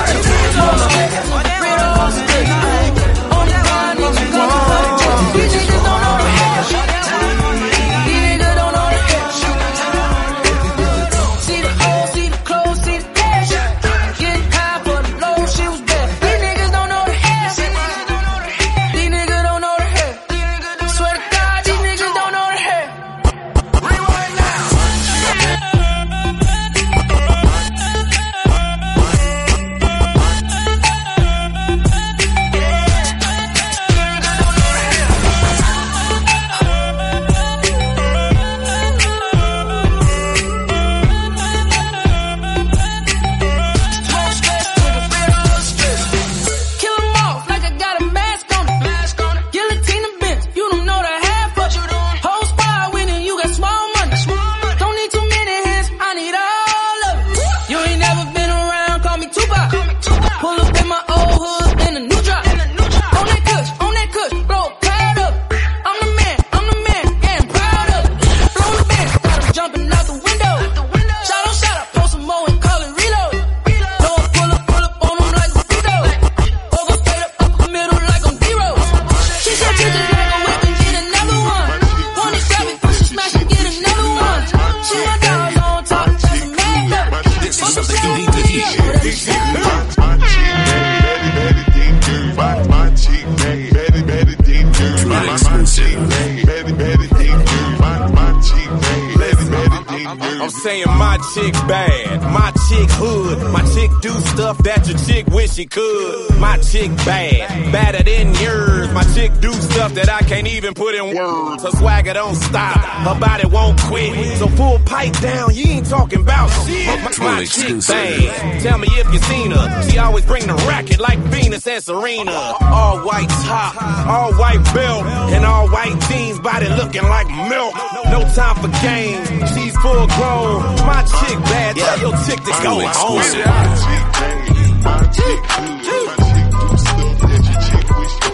saying my chick bad, my chick hood, my chick do stuff that your chick wish she could. My chick bad, badder than yours. My chick do stuff that I can't even put in words. Her swagger don't stop, her body won't quit. So full pipe down, you ain't talking about shit. My chick bad, tell me if you seen her. She always bring the racket like Venus and Serena. All white top, all white belt, and all white jeans, body looking like milk. No time for games, she's full grown. My chick bad, tell your chick to go home. My chick bad, my chick good, my chick do stuff that your chick wish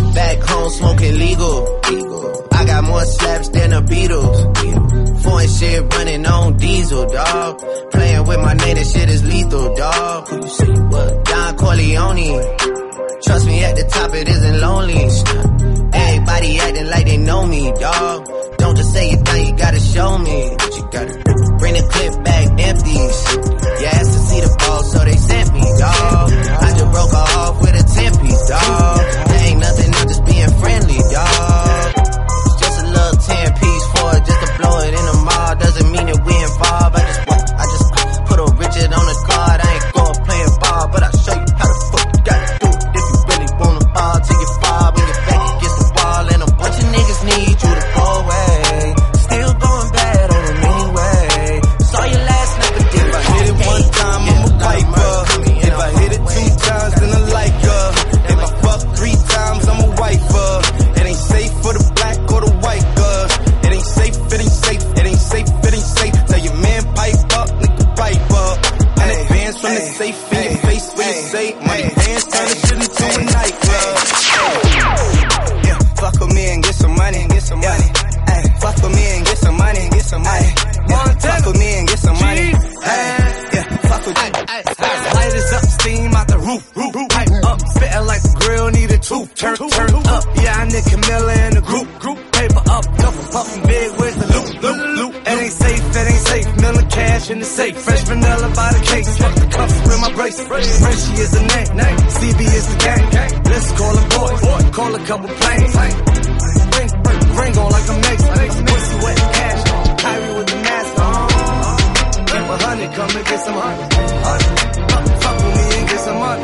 Back home smoking legal. I got more slaps than the Beatles. Foreign shit running on diesel, dawg. Playing with my name, this shit is lethal, dawg. Who you see? What? Don Corleone. Trust me, at the top it isn't lonely. Everybody acting like they know me, dawg. Don't just say it now, you gotta show me. You gotta bring the clip back empties. You asked to see the ball, so they sent me, dawg. I just broke her off with a 10-piece, dawg. There ain't nothing, I'm just being friendly, dawg. Just a little 10-piece for it, just to blow it in the mall. Doesn't mean that we involved. I just put a Richard on the card. I ain't going playing ball, but I'll show you how the fuck you gotta do it. If you really wanna ball till you fall and your back against the wall, and a bunch of niggas need you to go away. Still going bad on them anyway. Saw your last nigga did. If I hit it one time, I'm a wiper. If I hit it 2 times, then I like her. If I fuck 3 times, I'm a wifer. It ain't safe for the black or the white girl. It ain't safe, it ain't safe, it ain't safe, it ain't safe. Tell your man pipe up, nigga pipe up. And advance from the safe in your face when you say money bands turn this shit into a nightclub. Yeah, fuck with me and get some money, get some money. Ay, fuck with me and get some money, get some money. Yeah, fuck with me and get some money. Yeah, fuck with me. Light is up, steam out the roof. Pipe up, spitting like the grill need a tooth. Turn up, yeah, I need Camilla in the group. Paper up, couple puffin' big, where's the loop? It ain't safe, million cash in the safe. Fresh vanilla by the case, fuck the cuffs with my bracelet. Frenchie is the name, CB is the gang. Let's call a boy, call a couple planes. Ring on like I'm next. Pussy wet cash, Kyrie with the mask on. Keep 100, come and get some honey. Fuck with me and get some money.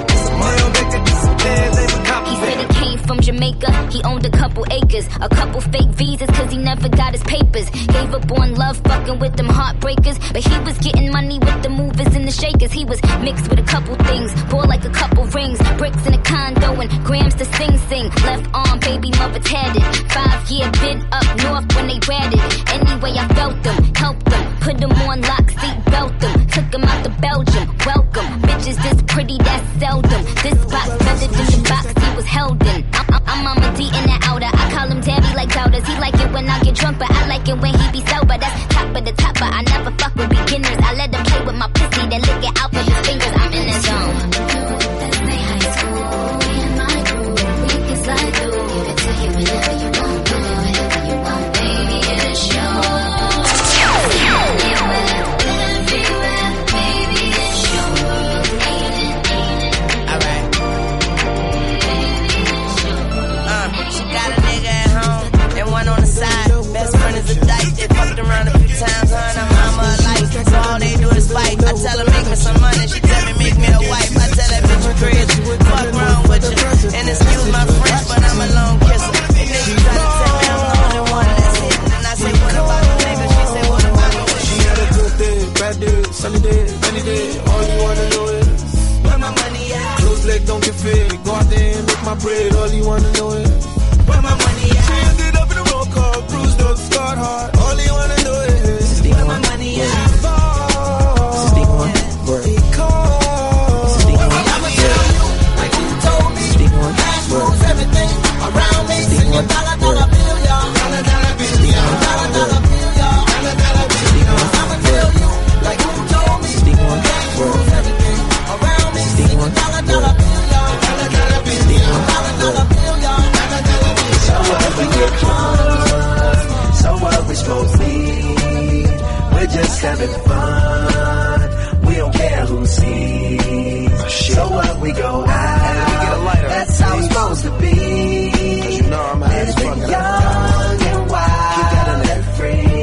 He said he came from Jamaica, he owned a couple acres, a couple fake visas cause he never got his papers. Gave up on love, fucking with them heartbreakers, but he was getting money with the movers and the shakers. He was mixed with a couple things, bought like a couple rings, bricks in a condo and grams to sing. Left arm, baby mother tatted, 5-year bid up north when they ratted. Anyway, I felt them, helped them, put them on lock, seat belt them, took them out to Belgium, welcome. Bitches this pretty, that's seldom. This box better than the box he was held in. I'm Mama D in the outer. I call him Daddy like doubters. He like it when I get drunk, but I like it when he be sober. That's top of the top, but I never fuck with beginners. I let him play with my pussy, then lick it out with his fingers. I'm in the zone. That's my high school. Me and my crew, we can slide through. Give it to you whenever you want, whenever you want, baby. It's yours. Around a few times, her and her mama alike. So all they do is fight. I tell her make me some money, she tell me make me a wife. I tell that bitch you crazy, fuck wrong with you. And excuse my French, but I'm a lone kisser. Niggas try to tell me I'm the only one that's hitting. And I say what about the nigga? She say what about the nigga? She had a good day, bad day, sunny day, rainy day. All you wanna know is where my money at? Close leg don't get fed. Go out there and make my bread. All you wanna know is where my money at? She ended up in a roll call, bruised up, scarred hard. All you wanna know is where my money at? Speak one word. Speak one word. I'ma tell you, like you told me. Speak one cash word. moves everything around me. Sing your dollar bill, y'all. Dollar bill, y'all. Dollar bill, y'all. Dollar bill, y'all. I'ma tell you, like you told me. Speak one cash word. moves everything around me. Speak Sing one your dollar bill, y'all. Dollar bill, y'all. Dollar bill, y'all. So what we get drunk, so what we smoke weed, we're just having fun, we don't care who sees. So what we go out, that's how it's supposed to be. Cause you know I'm high as fuck. Young and wild and free.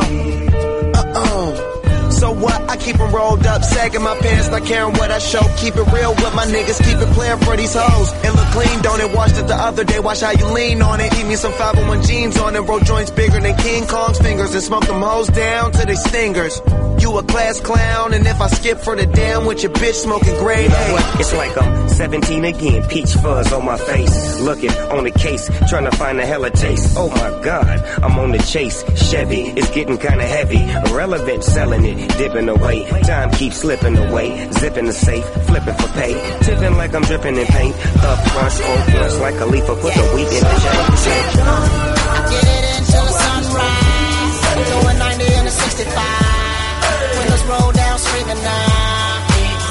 So what? I keep them rolled up, sagging my pants, not caring what I show. Keep it real with my niggas, keep it playing for these hoes. And look clean, don't it? Washed it the other day, watch how you lean on it. Eat me some 501 jeans on it, roll joints bigger than King Kong's fingers. And smoke them hoes down to they stingers. you a class clown. And if I skip for the damn with your bitch smoking grade A. It's like I'm 17 again, peach fuzz on my face. Looking on the case, trying to find a hella taste. Oh my God, I'm on the chase. Chevy, it's getting kinda heavy. Irrelevant, selling it, dipping away. Time keeps slipping away. Zipping the safe, flipping for pay. Tipping like I'm dripping in paint. Up front, smoke blunts like a leaf. Put the wheat in the chain. I get it until the sunrise. Doing 90 in a 65. Windows roll down, screaming now.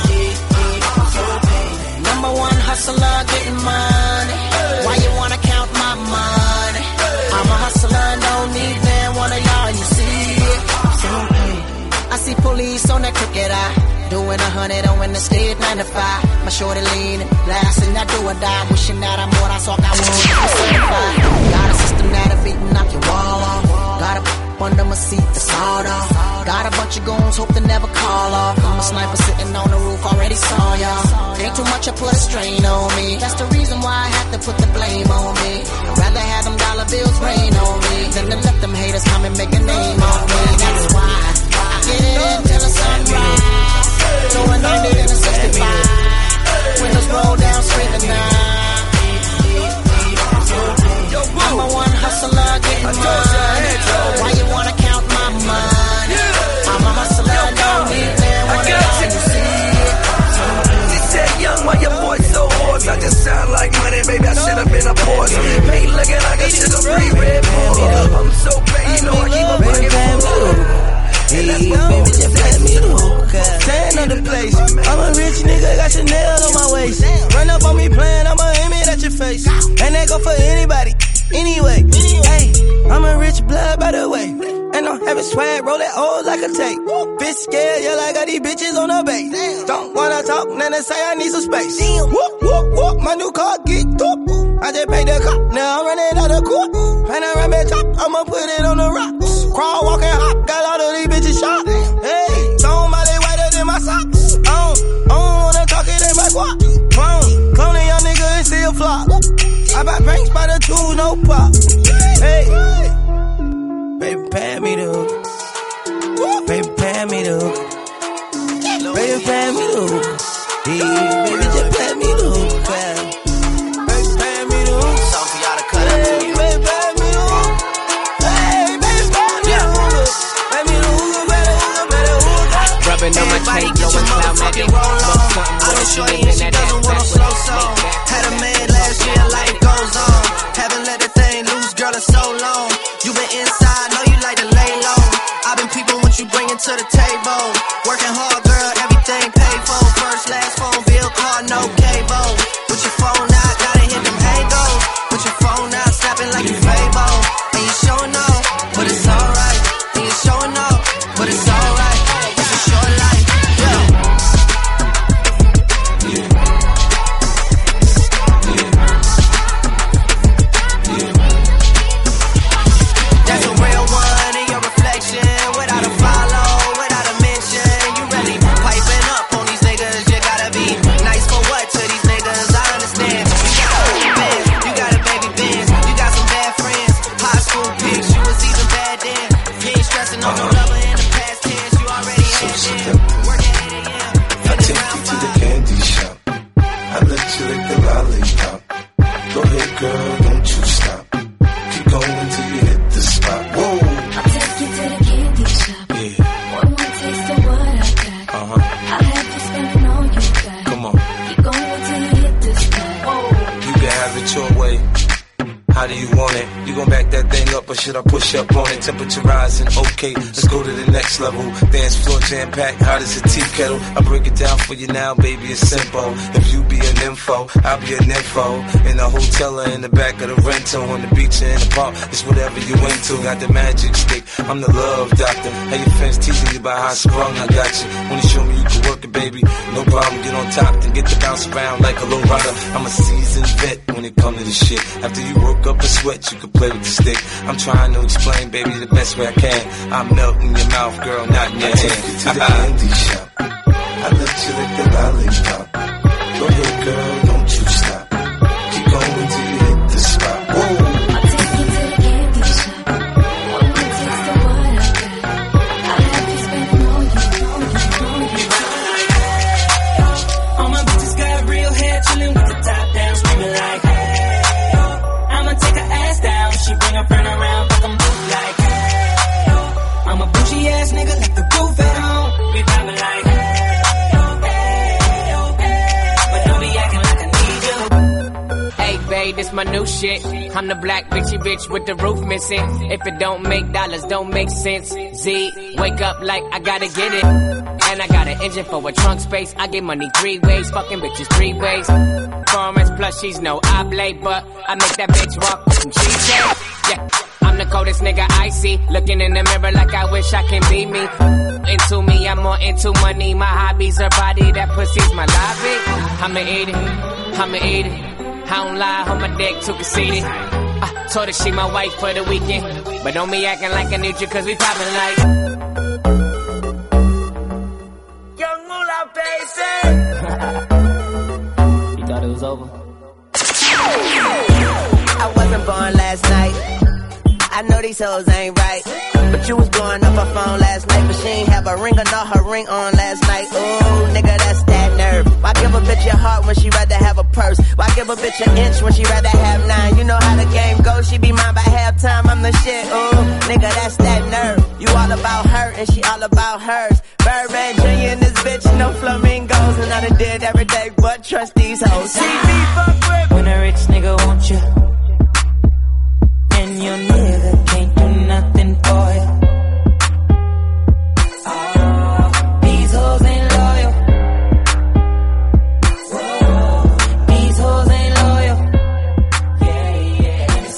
Number one hustler, getting money. Why you wanna count my money? I'm a hustler and don't need man, one of y'all, you see it. I see police on that crooked eye. Doing 100 on in the state 95. My shorty leaning, blasting that do or die. Wishing that I'm more, I saw I won't be certified. Got a system that'll beat and knock your wall off. Got a under my seat, the sawed off. Got a bunch of goons, hope to never call off. I'm a sniper sitting on the roof, already saw y'all. Ain't too much, I put a strain on me. That's the reason why I have to put the blame on me. I'd rather have them dollar bills rain on me than to let them haters come and make a name on me. That's why I get it till the sunrise. Doing 90 in a 65. Windows roll down, screaming now. I'm a one hustler, getting money. Why you wanna count my money? I'm a hustler, don't need man. I got you. She said, young, why your voice so hoarse? I just sound like money, baby, I should've been a Porsche. Paint looking like a sugar-free Red Bull. I'm so paid, you know I keep a pocket full. Hey, baby, just let me look. Stand on the place. I'm a rich nigga, got Chanel on my waist. Run up on me playing, I'ma aim it at your face. And that go for anybody, anyway. Hey, I'm a rich blood, by the way. And I'm having swag, roll it old like a tape. Bitch scared, yeah, like I got these bitches on the base. Don't wanna talk, then they say I need some space. Whoop, whoop, whoop, my new car geeked up. I just paid the cop, now I'm running out of court. Panoramic top, I'ma put it on the rocks. Crawl, walk, and hop, got all of these bitches shot. Hey, somebody whiter than my socks. I don't wanna talk it in my guap. Cloning young nigga and still flop. I buy banks by the two, no pop. Hey, baby, pay me the hook. Baby, pay me the hook. Baby, pay me the hook. Hey, baby, just pay me the hook. Baby, pay me the hook. Something for y'all to cut up to you. Baby, pay me the hook. Hey, baby, pay me the hook. Pay me the hook, better hook. Rubbing on my chain, blowing cloud magic. I don't show you, she doesn't want no slow song. Had a man last year, life goes on. Haven't let the thing loose, girl, in so long. You been inside, know you like to lay low. I've been peeping what you bringing to the table. Working hard, girl, everything paid for. First, last phone bill, car, no cable. With your phone out, gotta hit them angles. With your phone out, snapping like you Fable. And you showing off, but it's alright. And you showing off, but it's alright. It's a short life, yeah. That's a real one in your reflection. Without a follow, without a mention. You really piping up on these niggas. You gotta be nice for what to these niggas? I understand. You got a baby Benz. You got some bad friends. High school pics, you was even bad then. You ain't stressing on no lover in the past tense. You already had them. Working 8 a.m. I take you to the candy shop. I let you lick the lollipop. Go ahead, girl, don't you stop. Keep going till you hit the spot. Whoa. I'll take you to the candy shop. Yeah. One more taste of what I got. I'll have you spending all you got. Come on. Keep going till you hit the spot. You can have it your way. How do you want it? You gon' back that thing up or should I push up on it? Temperature rising, okay, let's go to the next level. Dance floor jam packed, hot as a tea kettle. I break it down for you now, baby, it's simple. If you be an info, I'll be an info. In a hotel or in the back of the rental, on the beach or in the park, it's whatever you into. Got the magic stick, I'm the love doctor. Hey, your friends teasing you about how I sprung, I got you. When you show me you can work it, baby, no problem, get on top, then get to bounce around like a low rider. I'm a seasoned vet when it comes to this shit. After you work up a sweat, you can play with the stick. I'm trying to explain, baby, the best way I can. I'm melting your mouth, girl, not in your hand. I take you to the candy shop. I let you lick the lollipop. Go ahead, girl, don't you stop. Keep going till you hit the spot. Whoa. I'll take you to the candy shop. One more taste of what I got. I'll have you spending all you ass nigga like the roof at home. We poppin' like, hey, oh, hey, oh, hey. But don't be acting like I need you. Hey, babe, this my new shit. I'm the black bitchy bitch with the roof missing. If it don't make dollars, don't make sense. Z, wake up like I gotta get it. And I got an engine for a trunk space. I get money 3 ways, fucking bitches 3 ways. Performance plus she's no oblate, but I make that bitch walk with some cheesecake. Yeah, I'm the coldest nigga I see. Looking in the mirror like I wish I can be me. Into me, I'm more into money. My hobbies are body, that pussy's my lobby. I'ma eat it, I'ma eat it. I don't lie, hold my dick too conceited. I told her she my wife for the weekend. But don't be acting like I need you, cause we poppin' like Young Moolah, baby. You thought it was over? I wasn't born last night. I know these hoes ain't right. But you was blowing up her phone last night. But she ain't have a ring or not her ring on last night. Ooh, nigga, that's that nerve. Why give a bitch your heart when she rather have a purse? Why give a bitch an inch when she rather have 9? You know how the game goes, she be mine by halftime. I'm the shit, ooh, nigga, that's that nerve. You all about her and she all about hers. Birdman Jr. in this bitch, no flamingos. And I done did every day but trust these hoes. See me fuck with when a rich nigga want you, and your nigga can't do nothing for you. These hoes ain't loyal. These hoes ain't loyal. Yeah.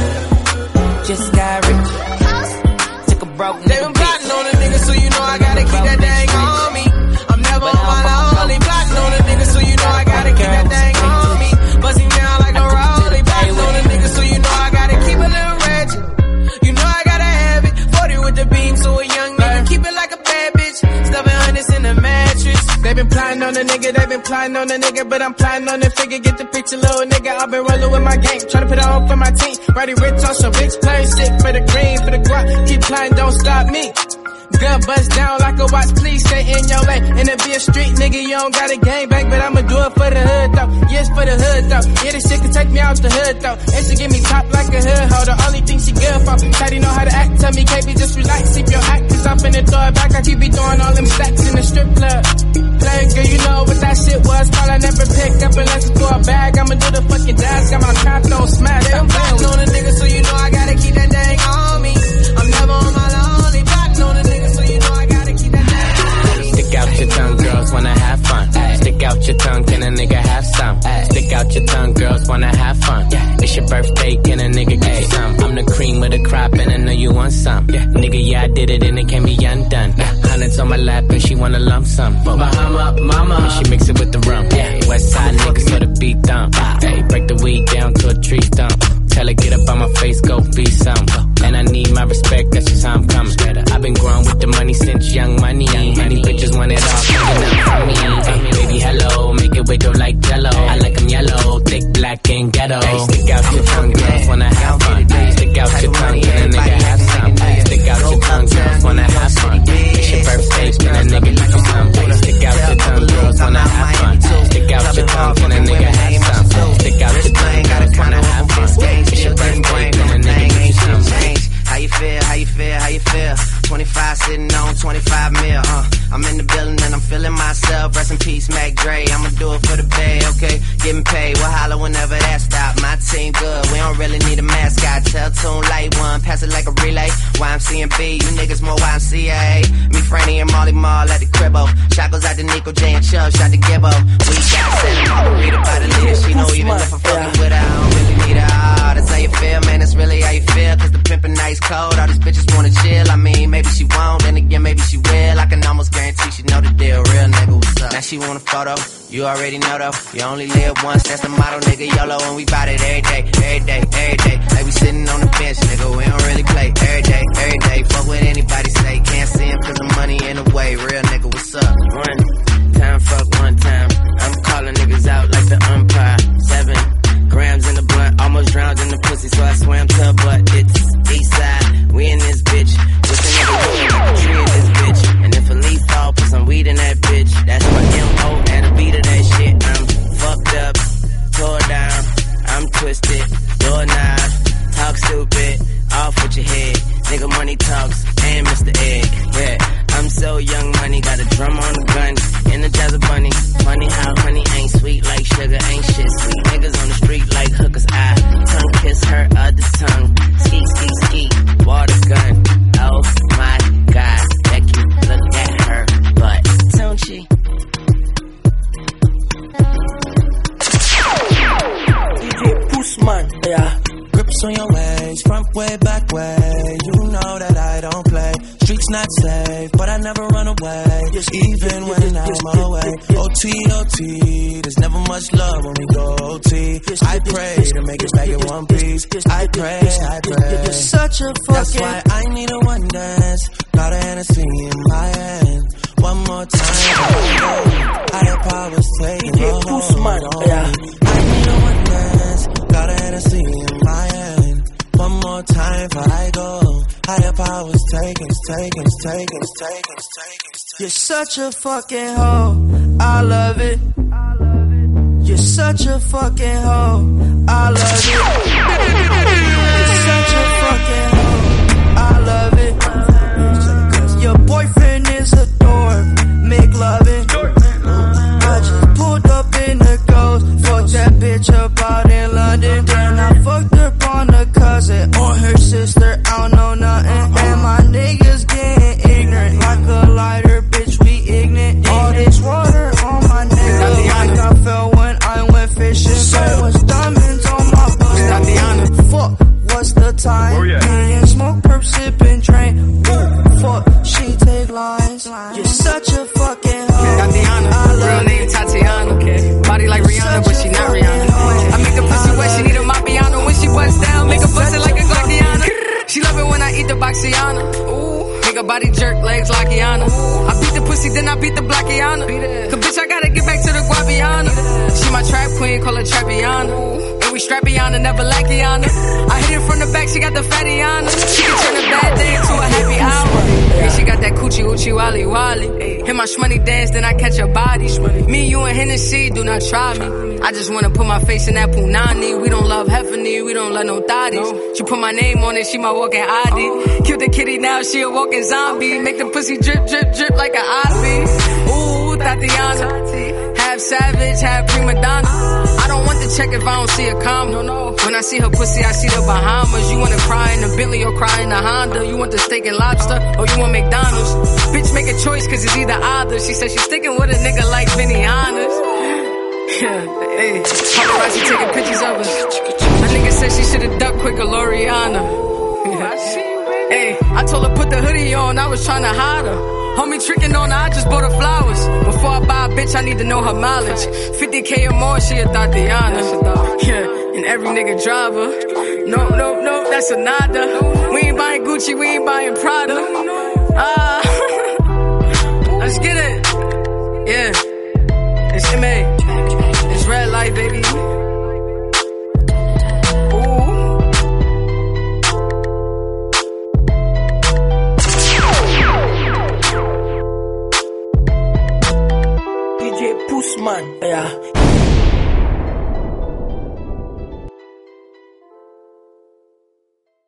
Just got rich. Took a broke nigga. They been plotting on a nigga, so you know I gotta keep that thing on me. I'm never on my lonely. Plotting on a nigga, so you know I gotta keep that thing on me. Bust him down like a rollie. Plotting on a nigga, so you know I gotta keep a little ratchet. You know I gotta have it. 40 with the beam, so a young nigga keep it like a bad bitch. Stuffing hundreds in the mattress. They been plotting on the nigga, they been plotting on the nigga, but I'm plotting on the figure. Get the picture, little nigga. I've been rolling with my gang, trying to put it on for my team. Riding rich on some bitch, playing shit for the green, for the guap. Keep plotting, don't stop me. Gun bust down like a watch, please stay in your lane. And it be a street nigga, you don't got a gang bang, but I'ma do it for the hood though. Yes, for the hood though. Yeah, this shit can take me out the hood though. And she give me top like a hood hoe. The only thing she good for. Shawty know how to act, tell me KB just relax, keep your act, cause I'm finna throw it back. I keep be throwing all them stacks in the strip club. Play girl, you know what that shit was. Call I never pick up unless it's for a bag. I'ma do the fucking dash, got my trap on smash. I'm plotting on a nigga, so you know I gotta keep that thing on me. I'm never on my lonely. Plotting on a nigga, so you know I gotta keep that thing on me. Stick out your tongue, girls wanna have fun. Stick out your tongue, can a nigga have some? Stick out your tongue, girls wanna have fun. It's your birthday, can a nigga get you some? I'm the cream of the crop and I know you want some. Nigga, yeah, I did it and it can be undone. Hundreds on my lap and she wanna lump sum. Bahama, mama, and she mix it with the rum. West side niggas for the beat dump. Break the weed down to a tree stump. Tell her get up on my face, go be some. And I need my respect, that's just how I'm coming. I've been growing with the money since young money. Many bitches want it all, coming up from me. Baby, hello, make it wiggle like jello. I like them yellow, thick, black, and ghetto. Stick out your tongue, girls wanna have fun. Stick out your tongue, can a nigga have some? Stick out your tongue, girls wanna have fun. It's your birthday, can a nigga give you some? Stick out your tongue, girls wanna have fun. Stick out your tongue, can a nigga have some? Stick out your tongue, girls wanna have fun. It's your birthday, can a nigga give you some? How you feel, how you feel, how you feel? 25 sitting on 25 mil, I'm in the building and I'm feeling myself. Rest in peace, Mac Dre, I'ma do it for the bay, okay? Getting paid, we'll holler whenever that stop. My team good, we don't really need a mascot. Tell Tune Light One, pass it like a relay. YMC and B, you niggas more YMCA. Me, Franny, and Molly Mall at the cribbo. Shot goes out to Nico J and Chubb, shot to Gibbo. We got set, margarita by the leader. She know even if I'm fucking with her, I don't really need her. Oh, that's how you feel, man, that's really how you feel. Cause the pimpin' nice cold, all these bitches wanna chill. I mean, maybe she won't, then again, maybe she will. I can almost guarantee she know the deal. Real nigga, what's up? Now she want a photo, you already know though. You only live once, that's the motto, nigga. YOLO, and we bout it every day, every day, every day. Like we sitting on the bench, nigga, we don't really play. Every day, every day, fuck what anybody say. Can't see him cause the money in the way. Real nigga, what's up? One time, fuck one time. I'm calling niggas out like the umpire. 7 grams in the blunt, almost drowned in the pussy, so I swam to her butt. It's east side, we in this bitch. With the nigga doing like a tree in this bitch. And if a leaf fall, put some weed in that bitch. That's my M.O. and a beat of that shit. I'm fucked up, tore down, I'm twisted, doorknob, talk stupid, off with your head. got a drum on the gun, energize a bunny. Funny how honey ain't sweet like sugar, ain't shit sweet. Niggas on the street like hookers, I tongue kiss her other tongue. Ski, ski, ski, water gun. Oh my God, Becky, look at her butt. Don't she? DJ Pussman, yeah. Grips on your ways, front way, back way. You know that I don't play. Streets not safe, but I never run away. Even when I'm away. OT, OT, there's never much love when we go OT. I pray to make it back in one piece. I pray. You're such a fucking. That's why I need a one dance. Got a Hennessy in my hand. One more time. Higher powers taking a hold on me. I need a one dance. Got a Hennessy in my hand. One more time before I go. Higher powers taking. You're such a fucking hoe. I love it. You're such a fucking hoe. I love it. You're such a fucking hoe. I love it. Your boyfriend is a dork. Make loving. I just pulled up in the ghost. Fucked that bitch up out in London. Then I fucked up on the cousin or her sister. I don't know nothing. And my niggas getting ignorant like a lighter, bitch. We ignorant. All this water on my nigga. Like I fell when I went fishing. So much diamonds on my butt. Fuck, what's the time? Me and smoke, perp, sipping, drain. Ooh, fuck, she take lines. You're such a fucking hoe. Tatiana, real name Tatiana. Body like Rihanna, but she not Rihanna. I make the pussy wet, she need a Mapiano. When she busts down, make her bust it like a Glockiana. She love it when I eat the Boxiana. Ooh, make her body jerk, legs Lockiana. I beat the pussy, then I beat the Blockiana. Cause bitch, I gotta get back to the Guapiana. She my trap queen, call her Trapiana. And we Strappiana, never Lackiana. I hit it from the back, she got the Fattiana. She can turn a bad day into a happy hour. And she got that coochie oochie wally wally. Hit my shmoney dance, then I catch her body. Me, you, and Hennessy, do not try me. I just wanna put my face in that punani. We don't love Heffany, we don't love no thotties. She put my name on it, she my walking ID. Kill the kitty now, she a walking zombie. Make the pussy drip, drip, drip like an Ivy. Ooh, Tatiana. Half savage, half prima donna. I don't want to check if I don't see a comma. When I see her pussy, I see the Bahamas. You wanna cry in the Bentley or cry in the Honda? You want the steak and lobster or you want McDonald's? Bitch, make a choice cause it's either either. She said she's sticking with a nigga like Benny Hannes. Hey, paparazzi taking pictures of us. A nigga said she should've ducked quicker, Loriana. Hey, I told her put the hoodie on, I was trying to hide her. Homie tricking on her, I just bought her flowers. Before I buy a bitch, I need to know her mileage. 50K or more, she a Tatiana. Yeah, and every nigga driver. No, that's a nada. We ain't buying Gucci, we ain't buying Prada. Let's get it. Yeah, it's MA. It's red light, baby. DJ Pussman, yeah.